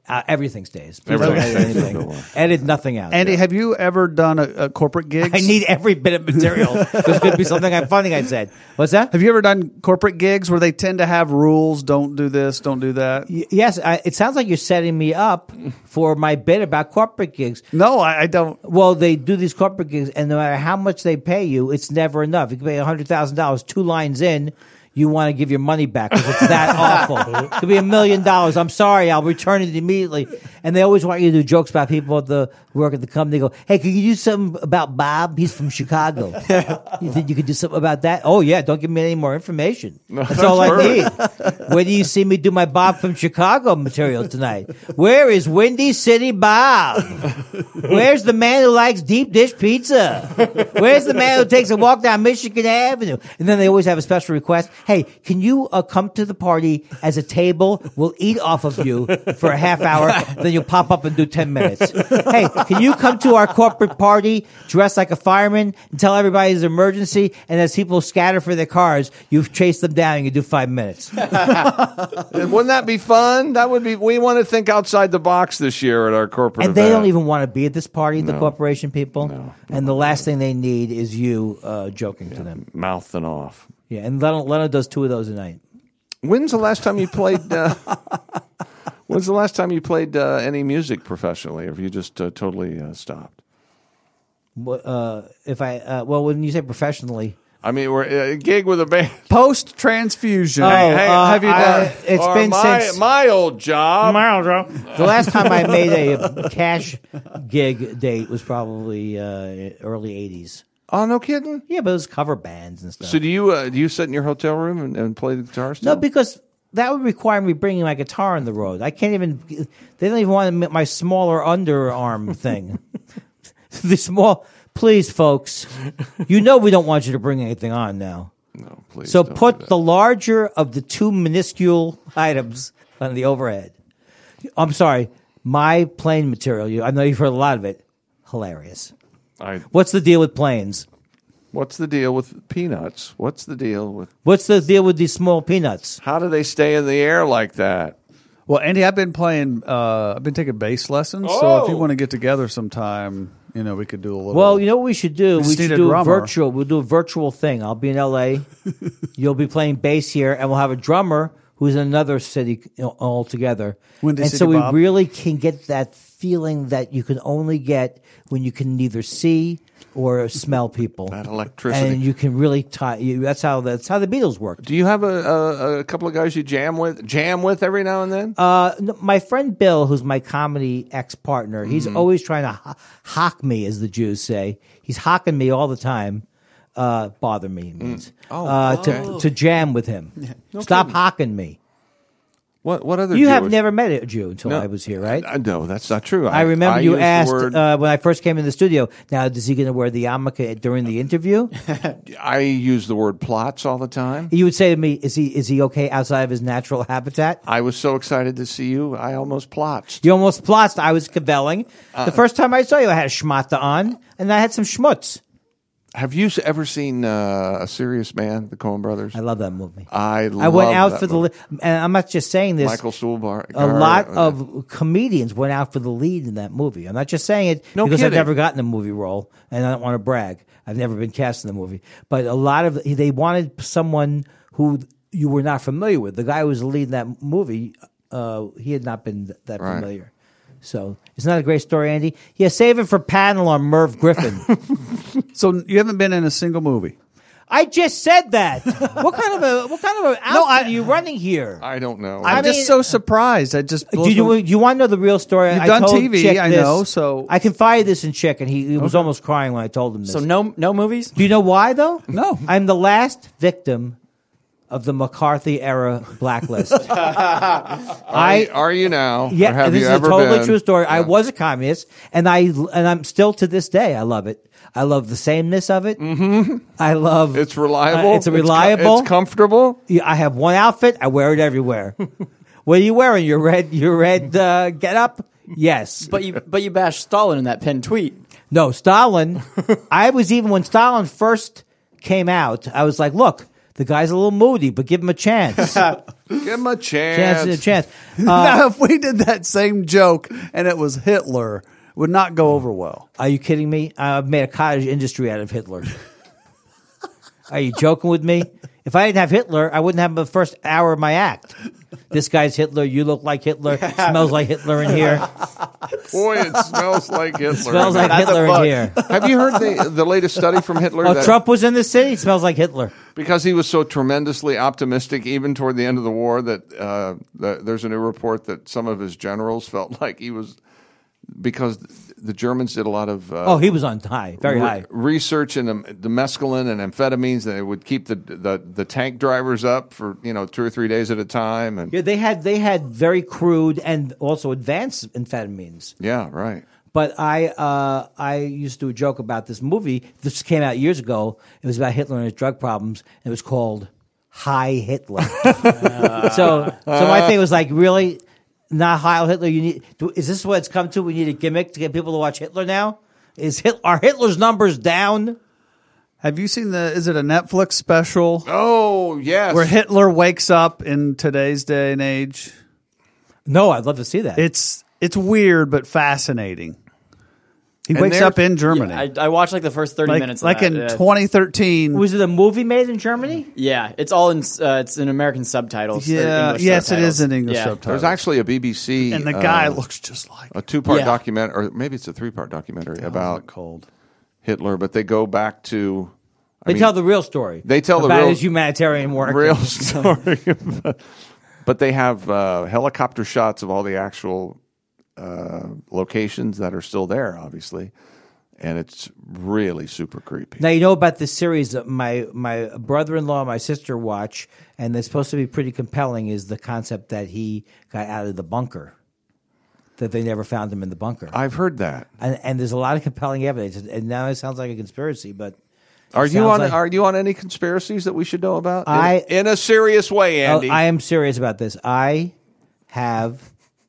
Uh, everything stays. Please
Everything
don't edit
stays.
anything. Edit nothing out.
Andy, have you ever done a, a corporate gigs?
I need every bit of material. There's going to be something I'm funny I said. What's that?
Have you ever done corporate gigs where they tend to have rules? Don't do this. Don't do that.
Y- Yes, I, it sounds like you're setting me up for my bit about corporate gigs.
No, I, I don't.
Well, they do these corporate gigs, and no matter how much they pay you, it's never enough. You can pay one hundred thousand dollars, two lines in, you want to give your money back because it's that awful. It could be a million dollars. I'm sorry, I'll return it immediately. And they always want you to do jokes about people at the work at the company. They go, hey, can you do something about Bob? He's from Chicago. You think you could do something about that? Oh, yeah, don't give me any more information. That's,
that's
all I
perfect.
need. Where do you see me do my Bob from Chicago material tonight? Where is Windy City Bob? Where's the man who likes deep dish pizza? Where's the man who takes a walk down Michigan Avenue? And then they always have a special request. Hey, can you uh, come to the party as a table? We'll eat off of you for a half hour, then you'll pop up and do ten minutes. Hey, can you come to our corporate party dressed like a fireman and tell everybody it's an emergency? And as people scatter for their cars, you chase them down and you do five minutes.
Wouldn't that be fun? That would be. We want to think outside the box this year at our corporate
And they
event.
don't even want to be at this party, the corporation people. And the last thing they need is you uh, joking to them.
Mouthing off.
Yeah, and Leno, Leno does two of those a night.
When's the last time you played? Uh, when's the last time you played uh, any music professionally? Or have you just uh, totally uh, stopped?
What, uh, if I uh, well, when you say professionally,
I mean, we're uh, a gig with a band.
Post transfusion.
Oh,
hey, hey,
uh,
have you
I-
done?
it's
Or
been
my,
since
my old job.
the last time I made a cash gig date was probably uh, early eighties.
Oh, no kidding.
Yeah, but it was cover bands and stuff.
So do you uh, do you sit in your hotel room and, and play the guitar still?
No, because that would require me bringing my guitar on the road. I can't even. They don't even want my smaller underarm thing. The small. Please, folks. You know we don't want you to bring anything on now.
no, please.
So
don't do
put
that.
the larger of the two minuscule items on the overhead. I'm sorry. My plane material. You, I know you've heard a lot of it. Hilarious.
I,
What's the deal with planes?
what's the deal with peanuts? What's the deal with?
What's the deal with these small peanuts?
How do they stay in the air like that?
Well, Andy, I've been playing. Uh, I've been taking bass lessons. So
Oh.
if you want to get together sometime, you know, we could do a little.
Well, you know what we should do?
We
We,
just
should
need a
do a
drummer.
virtual. We'll do a virtual thing. I'll be in L A. You'll be playing bass here, and we'll have a drummer who's in another city you know, altogether.
Windy
and
City
so we
Bob.
really can get that feeling that you can only get when you can neither see or smell people.
That electricity.
And you can really tie. You, that's how that's how the Beatles worked.
Do you have a, a, a couple of guys you jam with, jam with every now and then?
Uh, no, my friend Bill, who's my comedy ex-partner, he's
Mm-hmm.
always trying to ho- hock me, as the Jews say. He's hocking me all the time. Uh, bother me means
Oh,
uh,
okay.
to to jam with him. Stop hocking me.
What what other?
You have
Jewish-
never met a Jew until
No.
I was here, right?
Uh, no, that's not true.
I remember you
use the
asked
word-
uh, when I first came in the studio. Now, is he going to wear the yarmulke during the interview?
I use the word plots all the time.
You would say to me, "Is he is he okay outside of his natural habitat?"
I was so excited to see you. I almost plotzed.
You almost plotzed. I was cavelling.
Uh.
the first time I saw you, I had a schmata on, and I had some schmutz.
Have you s- ever seen uh, A Serious Man, the Coen Brothers?
I love that movie.
I
I went
love
out
that
for the,
movie.
li- and I'm not just saying this.
Michael Stuhlbarg.
a lot of comedians went out for the lead in that movie. I'm not just saying it
No
because I've
kidding.
never gotten a movie role, and I don't want to brag. I've never been cast in the movie, but a lot of they wanted someone who you were not familiar with. The guy who was the lead in that movie, uh, he had not been th- that
Right.
familiar. So it's not a great story, Andy. Yeah, save it for panel on Merv Griffin.
so you haven't been in a single movie.
I just said that. What kind of a what kind of an outfit
No, I-
are you running here?
I don't know.
I'm
I
just
mean-
so surprised. I just
Do you, do you want to know the real story?
You've
I
done
told
T V,
Chick
I
this.
know, so-
I confided this in Chick, and he, he was almost crying when I told him this.
So no no movies?
Do you know why, though?
No.
I'm the last victim of the McCarthy era blacklist. I
are you now?
yeah,
or have
this
you
is
ever
a totally
been?
true story. I
Yeah.
was a communist, and I and I'm still to this day. I love it. I love the sameness of it. Mm-hmm. I love
It's reliable.
Uh, it's a
co-
reliable.
It's, comfortable.
Yeah, I have one outfit. I wear it everywhere. What are you wearing? Your red, your red uh, get up? Yes.
But you but you bashed Stalin in that pinned tweet.
No, Stalin. I was even when Stalin first came out. I was like, look, The guy's a little moody, but give him a chance.
Give him a chance.
chance and a chance. Uh,
now, if we did that same joke and it was Hitler, it would not go over well.
Are you kidding me? I've made a cottage industry out of Hitler. Are you joking with me? If I didn't have Hitler, I wouldn't have the first hour of my act. This guy's Hitler. You look like Hitler. Smells like Hitler in here.
Boy, it smells like Hitler.
Smells like
That's a
Hitler in
book.
here.
Have you heard the the latest study from Hitler?
Oh,
that-
Trump was in the city. It smells like Hitler.
Because he was so tremendously optimistic, even toward the end of the war, that uh, the, there's a new report that some of his generals felt like he was, because the Germans did a lot of uh,
Oh, he was on high, very
re-
high.
research in the, the mescaline and amphetamines, that it would keep the, the the tank drivers up for you know two or three days at a time, and
Yeah, they had they had very crude and also advanced amphetamines.
yeah, right.
But I uh, I used to do a joke about this movie. This came out years ago. It was about Hitler and his drug problems. It was called High Hitler. so so my thing was like, really, not Heil Hitler? You need do, is this what it's come to? We need a gimmick to get people to watch Hitler now. Is Hit, are Hitler's numbers down?
Have you seen the? Is it a Netflix special
Oh yes,
where Hitler wakes up in today's day and age?
No, I'd love to see that.
It's it's weird but fascinating. He
And
wakes
there's-
up in Germany,
I, I watched like the first thirty
like,
minutes. Of
like
that.
in
Uh,
twenty thirteen.
was it a movie made in Germany?
Yeah, it's all in. Uh, it's in American subtitles. or
Yeah,
English
yes, it
subtitles.
is in English
Yeah.
subtitles.
There's actually a B B C
and the guy
uh,
looks just like
a two part
Yeah.
documentary, or maybe it's a three part documentary about
cold.
Hitler, but they go back to I
They
mean,
tell the real story.
They tell the
about
real-
his humanitarian work.
real story. But they have uh, helicopter shots of all the actual uh, locations that are still there, obviously, and it's really super creepy.
Now you know about this series that my my brother-in-law and my sister watch, and they're supposed to be pretty compelling. Is the concept that he got out of the bunker, that they never found him in the bunker,
I've heard that.
and and there's a lot of compelling evidence. And now it sounds like a conspiracy, but
Are you
sounds
on?
like-
Are you on any conspiracies that we should know about? In-
I-
in, a serious way,
oh,
Andy.
I am serious about this. I have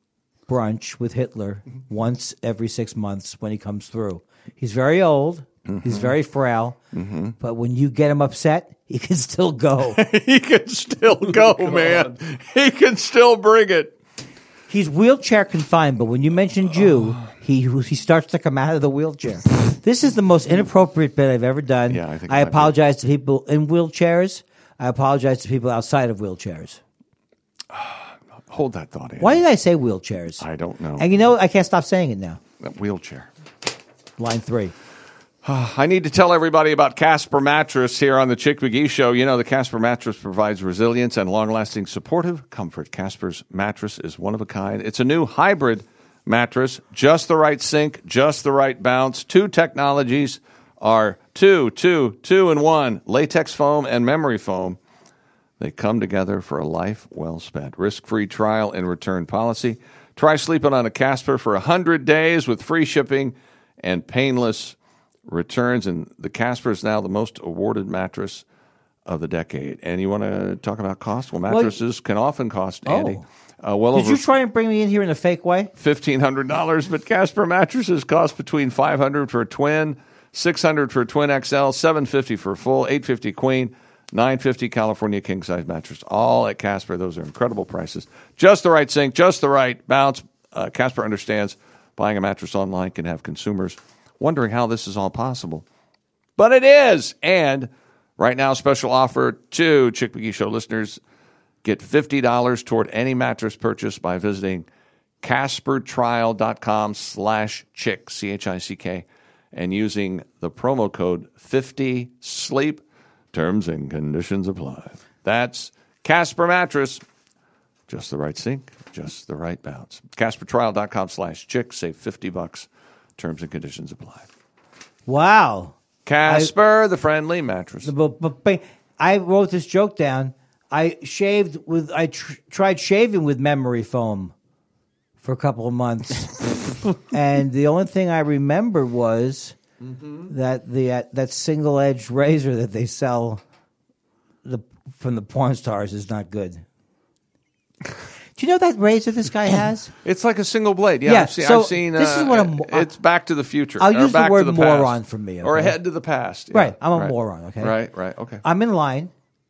brunch with Hitler once every six months when he comes through. He's very old. He's very frail. But when you get him upset, he can still go.
he can still go, man. He can still bring it.
He's wheelchair confined, but when you mention Jew, he he starts to come out of the wheelchair. This is the most inappropriate bit I've ever done.
Yeah, I think it
I
might be.
apologize to people in wheelchairs. I apologize to people outside of wheelchairs.
Hold that thought, Andy.
Why did I say wheelchairs?
I don't know.
And you know, I can't stop saying it now.
That wheelchair.
Line three.
I need to tell everybody about Casper Mattress here on the Chick McGee Show. You know, the Casper Mattress provides resilience and long-lasting supportive comfort. Casper's mattress is one of a kind. It's a new hybrid mattress, just the right sink, just the right bounce. Two technologies are two, two, two in one, latex foam and memory foam. They come together for a life well spent. Risk-free trial and return policy. Try sleeping on a Casper for one hundred days with free shipping and painless returns. And the Casper is now the most awarded mattress of the decade. And you want to talk about cost? Well, mattresses can often cost, Andy, uh, well
Did
over
you try and bring me in here in a fake way?
fifteen hundred dollars, but Casper mattresses cost between five hundred dollars for a twin, six hundred dollars for a twin X L, seven hundred fifty dollars for a full, eight hundred fifty dollars queen, nine hundred fifty dollars California king size mattress. All at Casper. Those are incredible prices. Just the right sink, just the right bounce. Uh, Casper understands buying a mattress online can have consumers wondering how this is all possible. But it is. And right now, special offer to Chick McGee Show listeners. Get fifty dollars toward any mattress purchase by visiting caspertrial.com slash chick, C H I C K, and using the promo code fifty sleep. Terms and conditions apply. That's Casper Mattress. Just the right sink, just the right bounce. caspertrial.com slash chick. Save fifty bucks. Terms and conditions apply.
Wow.
Casper, the friendly mattress.
But, but, but I wrote this joke down. I shaved with. I tr- tried shaving with memory foam for a couple of months, and the only thing I remember was that the uh, that single edged razor that they sell the from the porn stars is not good. Do you know that razor this guy has?
It's like a single blade. Yeah,
Yeah,
I've seen.
so
I've seen
this is
uh,
what I'm-
It's Back to the Future.
I'll
or
use the
back
word
to the past.
moron for me,
or
okay?
ahead to the past. Yeah,
Right, I'm a moron, okay?
Right, right, okay.
I'm in line.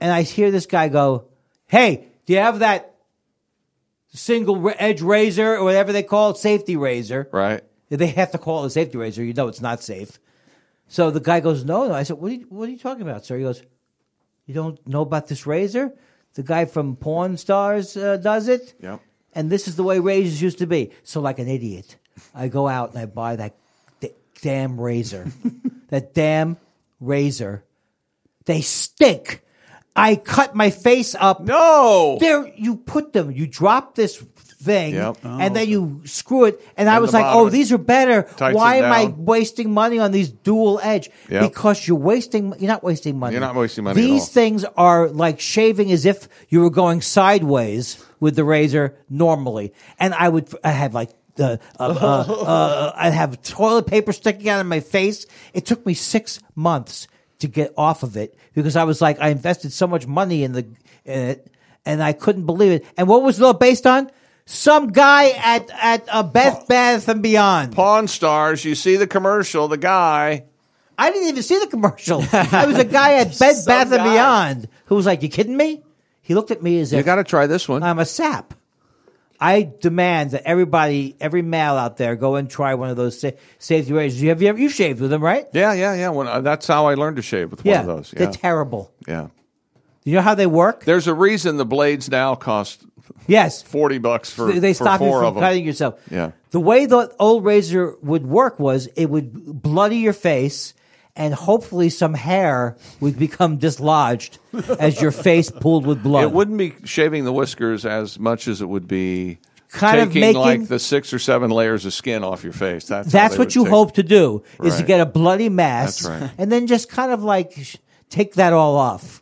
and I hear this guy go, "Hey, do you have that single edge razor or whatever they call it, safety razor?"
Right.
They have to call it a safety razor. You know it's not safe. So the guy goes, "No, no." I said, "What are you, what are you talking about, sir?" He goes, "You don't know about this razor? The guy from Pawn Stars uh, does it.
Yep.
And this is the way razors used to be." So like an idiot, I go out and I buy that d- damn razor. That damn razor. They stink. I cut my face up.
No.
There, you put them. You drop this thing,
Yep.
and then you screw it. And I
In
was
the
like,
bottom.
"Oh, these are better.
Tights
Why
it
am I
down.
wasting money on these dual edge?"
Yep.
Because you're wasting. You're not wasting money.
You're not wasting money at
These
all.
things are like shaving as if you were going sideways with the razor normally. And I would. I had like. Uh, uh, uh, uh, I'd have toilet paper sticking out of my face. It took me six months to get off of it because I was like, I invested so much money in the in it, and I couldn't believe it. And what was it all based on? Some guy at at uh, Beth Bath and Beyond.
Pawn Stars. You see the commercial. The guy.
I didn't even see the commercial. It was a guy at Bed
Some
Bath and
guy.
Beyond who was like, "You kidding me?" He looked at me as
You
if
got to try this one.
I'm a sap. I demand that everybody, every male out there, go and try one of those sa- safety razors. You have you ever you shaved with them, right?
yeah, yeah, yeah. When, uh, that's how I learned to shave with
Yeah,
one of those. Yeah.
they're terrible.
yeah.
You know how they work?
There's a reason the blades now cost
Yes,
forty bucks for,
they
for
stop you
four
from
of them.
cutting yourself.
Yeah.
The way the old razor would work was it would bloody your face, and hopefully some hair would become dislodged as your face pooled with blood.
It wouldn't be shaving the whiskers as much as it would be
Kind of
taking
making-
like the six or seven layers of skin off your face. That's how
That's
they
what
would
you
take-
hope to do, is to
Right.
get a bloody mass,
That's right.
and then just kind of like sh- take that all off.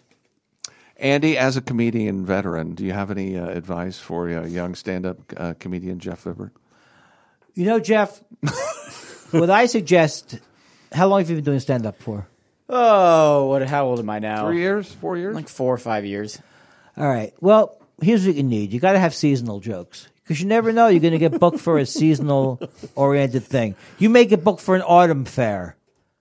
Andy, as a comedian veteran, do you have any uh, advice for a young stand-up uh, comedian, Jeff Vibber?
You know, Jeff, what I suggest, how long have you been doing stand-up for?
Oh, what? How old am I now?
Three years, four years.
Like four or five years.
All right. Well, here's what you need. You got to have seasonal jokes because you never know you're going to get booked for a seasonal-oriented thing. You may get booked for an autumn fair.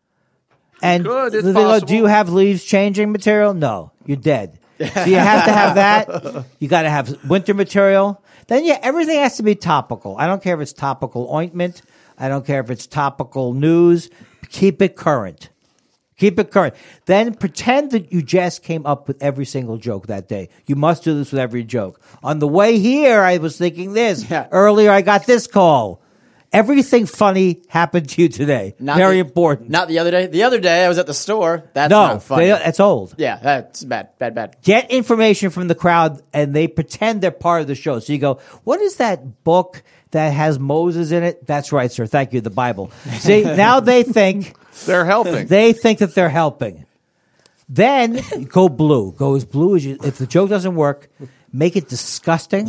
And
could. It's
they go,
possible.
do you have leaves changing material? No, you're dead. So you have to have that. You got to have winter material. Then yeah, everything has to be topical. I don't care if it's topical ointment. I don't care if it's topical news. Keep it current. Keep it current. Then pretend that you just came up with every single joke that day. You must do this with every joke. On the way here, I was thinking this.
Yeah.
Earlier, I got this call. Everything funny happened to you today.
Not
Very
the-
important.
Not the other day. The other day, I was at the store. That's
no,
not funny.
they, that's old.
yeah, that's bad, bad, bad.
Get information from the crowd, and they pretend they're part of the show. So you go, what is that book that has Moses in it? That's right, sir. Thank you, the Bible. See, now they think
They're helping.
they think that they're helping. Then go blue. Go as blue as you. If the joke doesn't work, make it disgusting.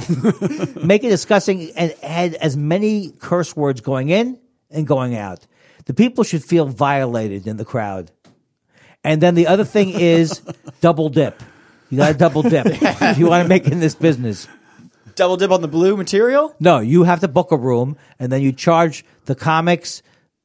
Make it disgusting and add as many curse words going in and going out. The people should feel violated in the crowd. And then the other thing is double dip. You got to double dip if you want to make it in this business.
Double dip on the blue material?
No, you have to book a room, and then you charge the comics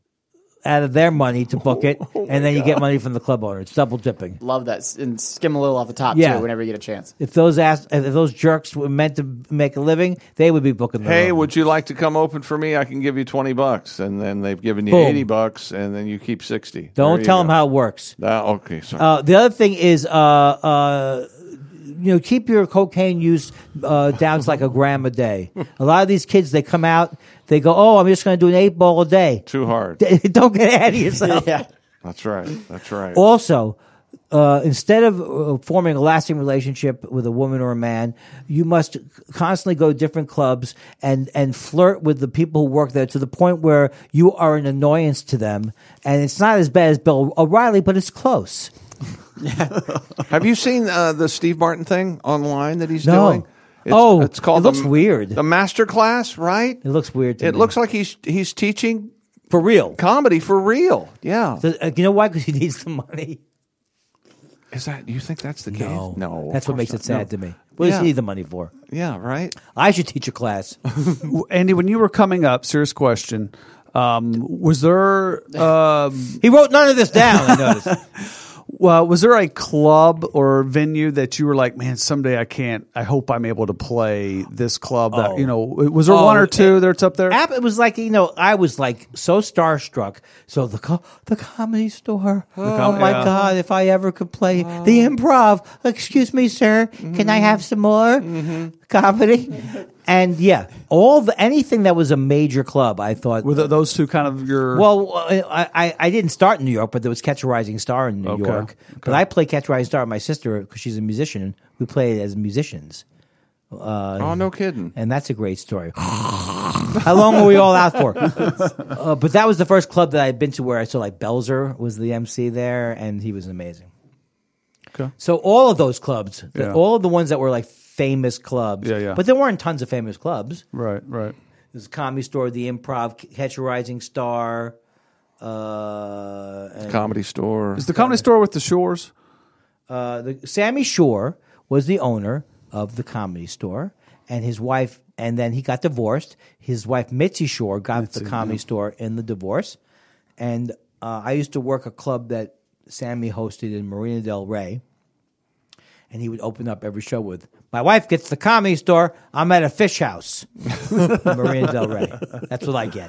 out of their money to book it, and then you get money from the club owner. It's double dipping.
Love that. And skim a little off the top,
Yeah.
too, whenever you get a chance.
If those ass, if those jerks were meant to make a living, they would be booking. Their
Hey,
own.
would you like to come open for me? I can give you twenty bucks, and then they've given you
Boom.
eighty bucks, and then you keep sixty.
Don't
There you
tell them
go.
how it works.
That, okay, sorry.
Uh, the other thing is, uh, uh, you know, keep your cocaine use uh, down to like a gram a day. A lot of these kids, they come out, they go, "Oh, I'm just going to do an eight ball a day."
Too hard.
Don't get ahead of yourself.
Yeah.
That's right. That's right.
Also, uh, instead of uh, forming a lasting relationship with a woman or a man, you must constantly go to different clubs and, and flirt with the people who work there to the point where you are an annoyance to them. And it's not as bad as Bill O'Reilly, but it's close.
Have you seen uh, the Steve Martin thing online that he's
No.
doing? It's,
Oh,
it's called
it looks
the,
weird.
The Master Class, right?
It looks weird to
It
me.
looks like he's he's teaching
for real.
comedy for real. Yeah.
So, uh, you know why? Because he needs the money.
Is that you think that's the case?
No,
No. of
that's what
course
makes
not.
it sad
No.
to me. What does
Yeah.
he need the money for?
Yeah, right.
I should teach a class.
Andy, when you were coming up, serious question, um, was there um,
He wrote none of this down. I noticed.
Well, was there a club or venue that you were like, man, someday I can't, I hope I'm able to play this club that,
Oh.
you know, was there
Oh,
one or two
it-
that's up there?
App, it was like, you know, I was like so starstruck. So the co- the Comedy Store. Oh,
Com-
my
yeah.
God, if I ever could play the Improv. Excuse me, sir. Can I have some more comedy? And yeah, all the anything that was a major club, I thought.
Were th- those two kind of your.
Well, I, I I didn't start in New York, but there was Catch a Rising Star in New
Okay.
York. But I played Catch a Rising Star with my sister because she's a musician. We played as musicians.
oh, no kidding.
And that's a great story. How long were we all out for? Uh, but that was the first club that I'd been to where I saw like Belzer was the M C there, and he was amazing.
Okay.
So all of those clubs, the-
Yeah.
all of the ones that were like famous clubs,
Yeah, yeah.
but there weren't tons of famous clubs.
Right, right.
There's Comedy Store, the Improv, Catch a Rising Star, uh, and,
Comedy Store.
Is the Comedy Store with the Shores?
uh, the, Sammy Shore was the owner of the Comedy Store, and his wife, and then he got divorced. His wife Mitzi Shore got the Comedy Store in the divorce, and uh, I used to work a club that Sammy hosted in Marina Del Rey, and he would open up every show with, "My wife gets the Comedy Store. I'm at a fish house." Marina Del Rey. That's what I get,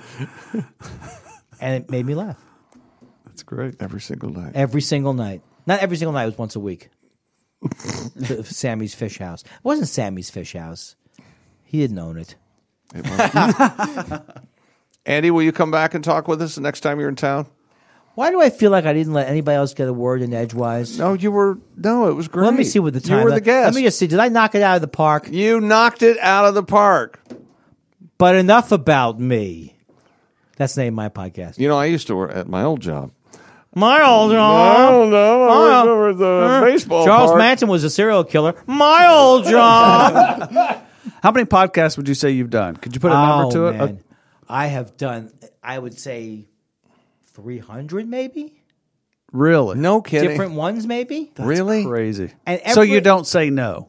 and it made me laugh
That's great.
Every single night.
every single night. Not every single night. It was once a week. The- Sammy's Fish House. It wasn't Sammy's Fish House. He didn't own it.
It was- Andy, will you come back and talk with us the next time you're in town?
Why do I feel like I didn't let anybody else get a word in edgewise?
No, you were. No, it was great.
Let me see what the time.
You were the
let,
guest.
Let me just see. Did I knock it out of the park?
You knocked it out of the park.
But enough about me. That's the name of my podcast.
You know, I used to work at my old job.
My old
I
job.
don't know. I
Oh.
worked over at the baseball
Charles
park.
Manson was a serial killer. My old job.
How many podcasts would you say you've done? Could you put a number
oh,
to it?
man. I have done, I would say, three hundred maybe?
Uh, really?
No kidding.
Different ones maybe?
Really?
Crazy.
And
so
every-
you don't say no.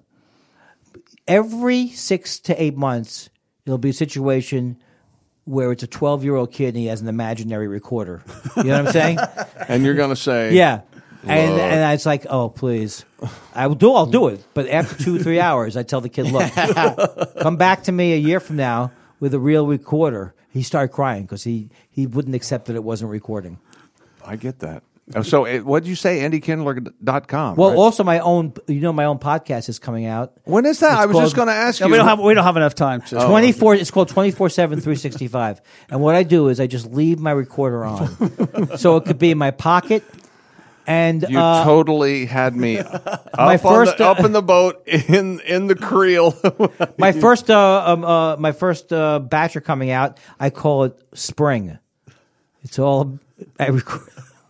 Every six to eight months, there'll be a situation where it's a twelve-year-old kid and he has an imaginary recorder. You know what I'm saying?
And you're going to say,
Yeah. And and it's like, oh, please. I will do I'll do it. But after two, three hours, I tell the kid, look, come back to me a year from now with a real recorder. He started crying because he, he wouldn't accept that it wasn't recording.
I get that. Oh, So, it, what did you say? Andy Kindler dot com.
Well,
right?
also my own, you know, my own podcast is coming out.
when is that?
it's
I was
called-
just going to ask
No,
you.
we don't have we don't have enough time. To,
twenty-four It's called twenty-four seven, three sixty-five And what I do is I just leave my recorder on. So it could be in my pocket. And
You
uh,
totally had me up,
my
on
first,
the,
uh,
up in the boat in in the creel.
my first uh, um, uh, my first uh, batch are coming out. I call it Spring. It's all I record.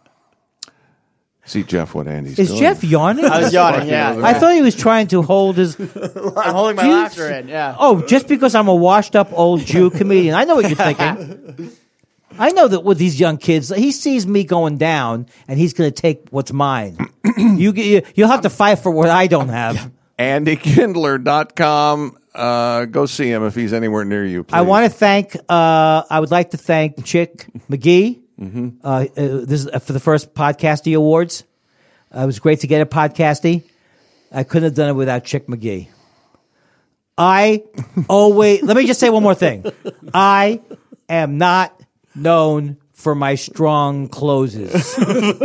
See, Jeff, what Andy's
Is
doing.
Jeff yawning?
I was yawning. Yeah,
I thought he was trying to hold his.
I'm holding my
Do you-
laughter in. Yeah.
Oh, just because I'm a washed up old Jew comedian. I know what you're thinking. I know that with these young kids, he sees me going down, and he's going to take what's mine. you, you, you'll have to fight for what I don't have.
Andy Kindler dot com. Uh, go see him if he's anywhere near you. Please.
I want to thank. Uh, I would like to thank Chick McGee. Mm-hmm. Uh, uh, this is for the first Podcasty Awards. Uh, it was great to get a Podcasty. I couldn't have done it without Chick McGee. I always. Let me just say one more thing. I am not known for my strong closes.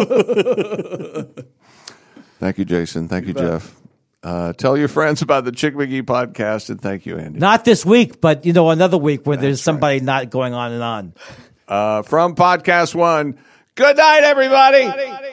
Thank you, Jason. Thank you, Jeff. Uh, tell your friends about the Chick McGee podcast, and thank you, Andy.
Not this week, but you know, another week when there's somebody not going on and on.
Uh, from Podcast One. Good night, everybody.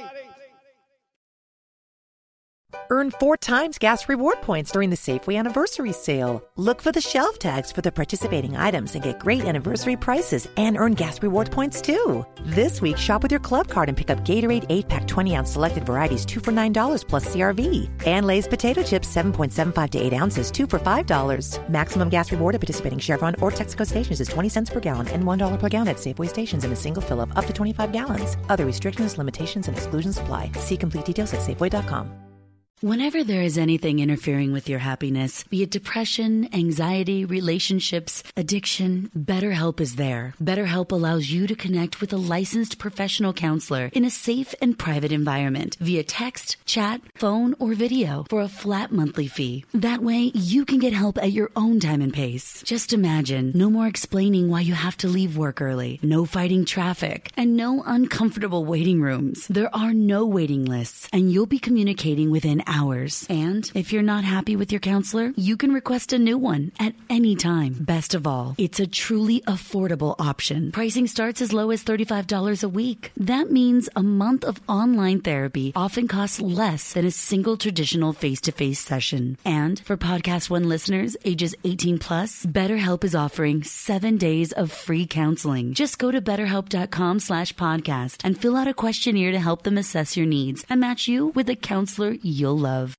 Earn four times gas reward points during the Safeway Anniversary Sale. Look for the shelf tags for the participating items and get great anniversary prices and earn gas reward points too. This week, shop with your club card and pick up Gatorade eight pack twenty ounce selected varieties two for nine dollars plus C R V. And Lay's potato chips seven point seven five to eight ounces two for five dollars. Maximum gas reward at participating Chevron or Texaco stations is twenty cents per gallon and one dollar per gallon at Safeway stations in a single fill-up up to twenty-five gallons. Other restrictions, limitations, and exclusions apply. See complete details at Safeway dot com.
Whenever there is anything interfering with your happiness, be it depression, anxiety, relationships, addiction, BetterHelp is there. BetterHelp allows you to connect with a licensed professional counselor in a safe and private environment via text, chat, phone, or video for a flat monthly fee. That way, you can get help at your own time and pace. Just imagine, no more explaining why you have to leave work early, no fighting traffic, and no uncomfortable waiting rooms. There are no waiting lists, and you'll be communicating within hours. And if you're not happy with your counselor, you can request a new one at any time. Best of all, it's a truly affordable option. Pricing starts as low as thirty-five dollars a week. That means a month of online therapy often costs less than a single traditional face-to-face session. And for Podcast One listeners ages eighteen plus, BetterHelp is offering seven days of free counseling. Just go to betterhelp.com slash podcast and fill out a questionnaire to help them assess your needs and match you with a counselor you'll love.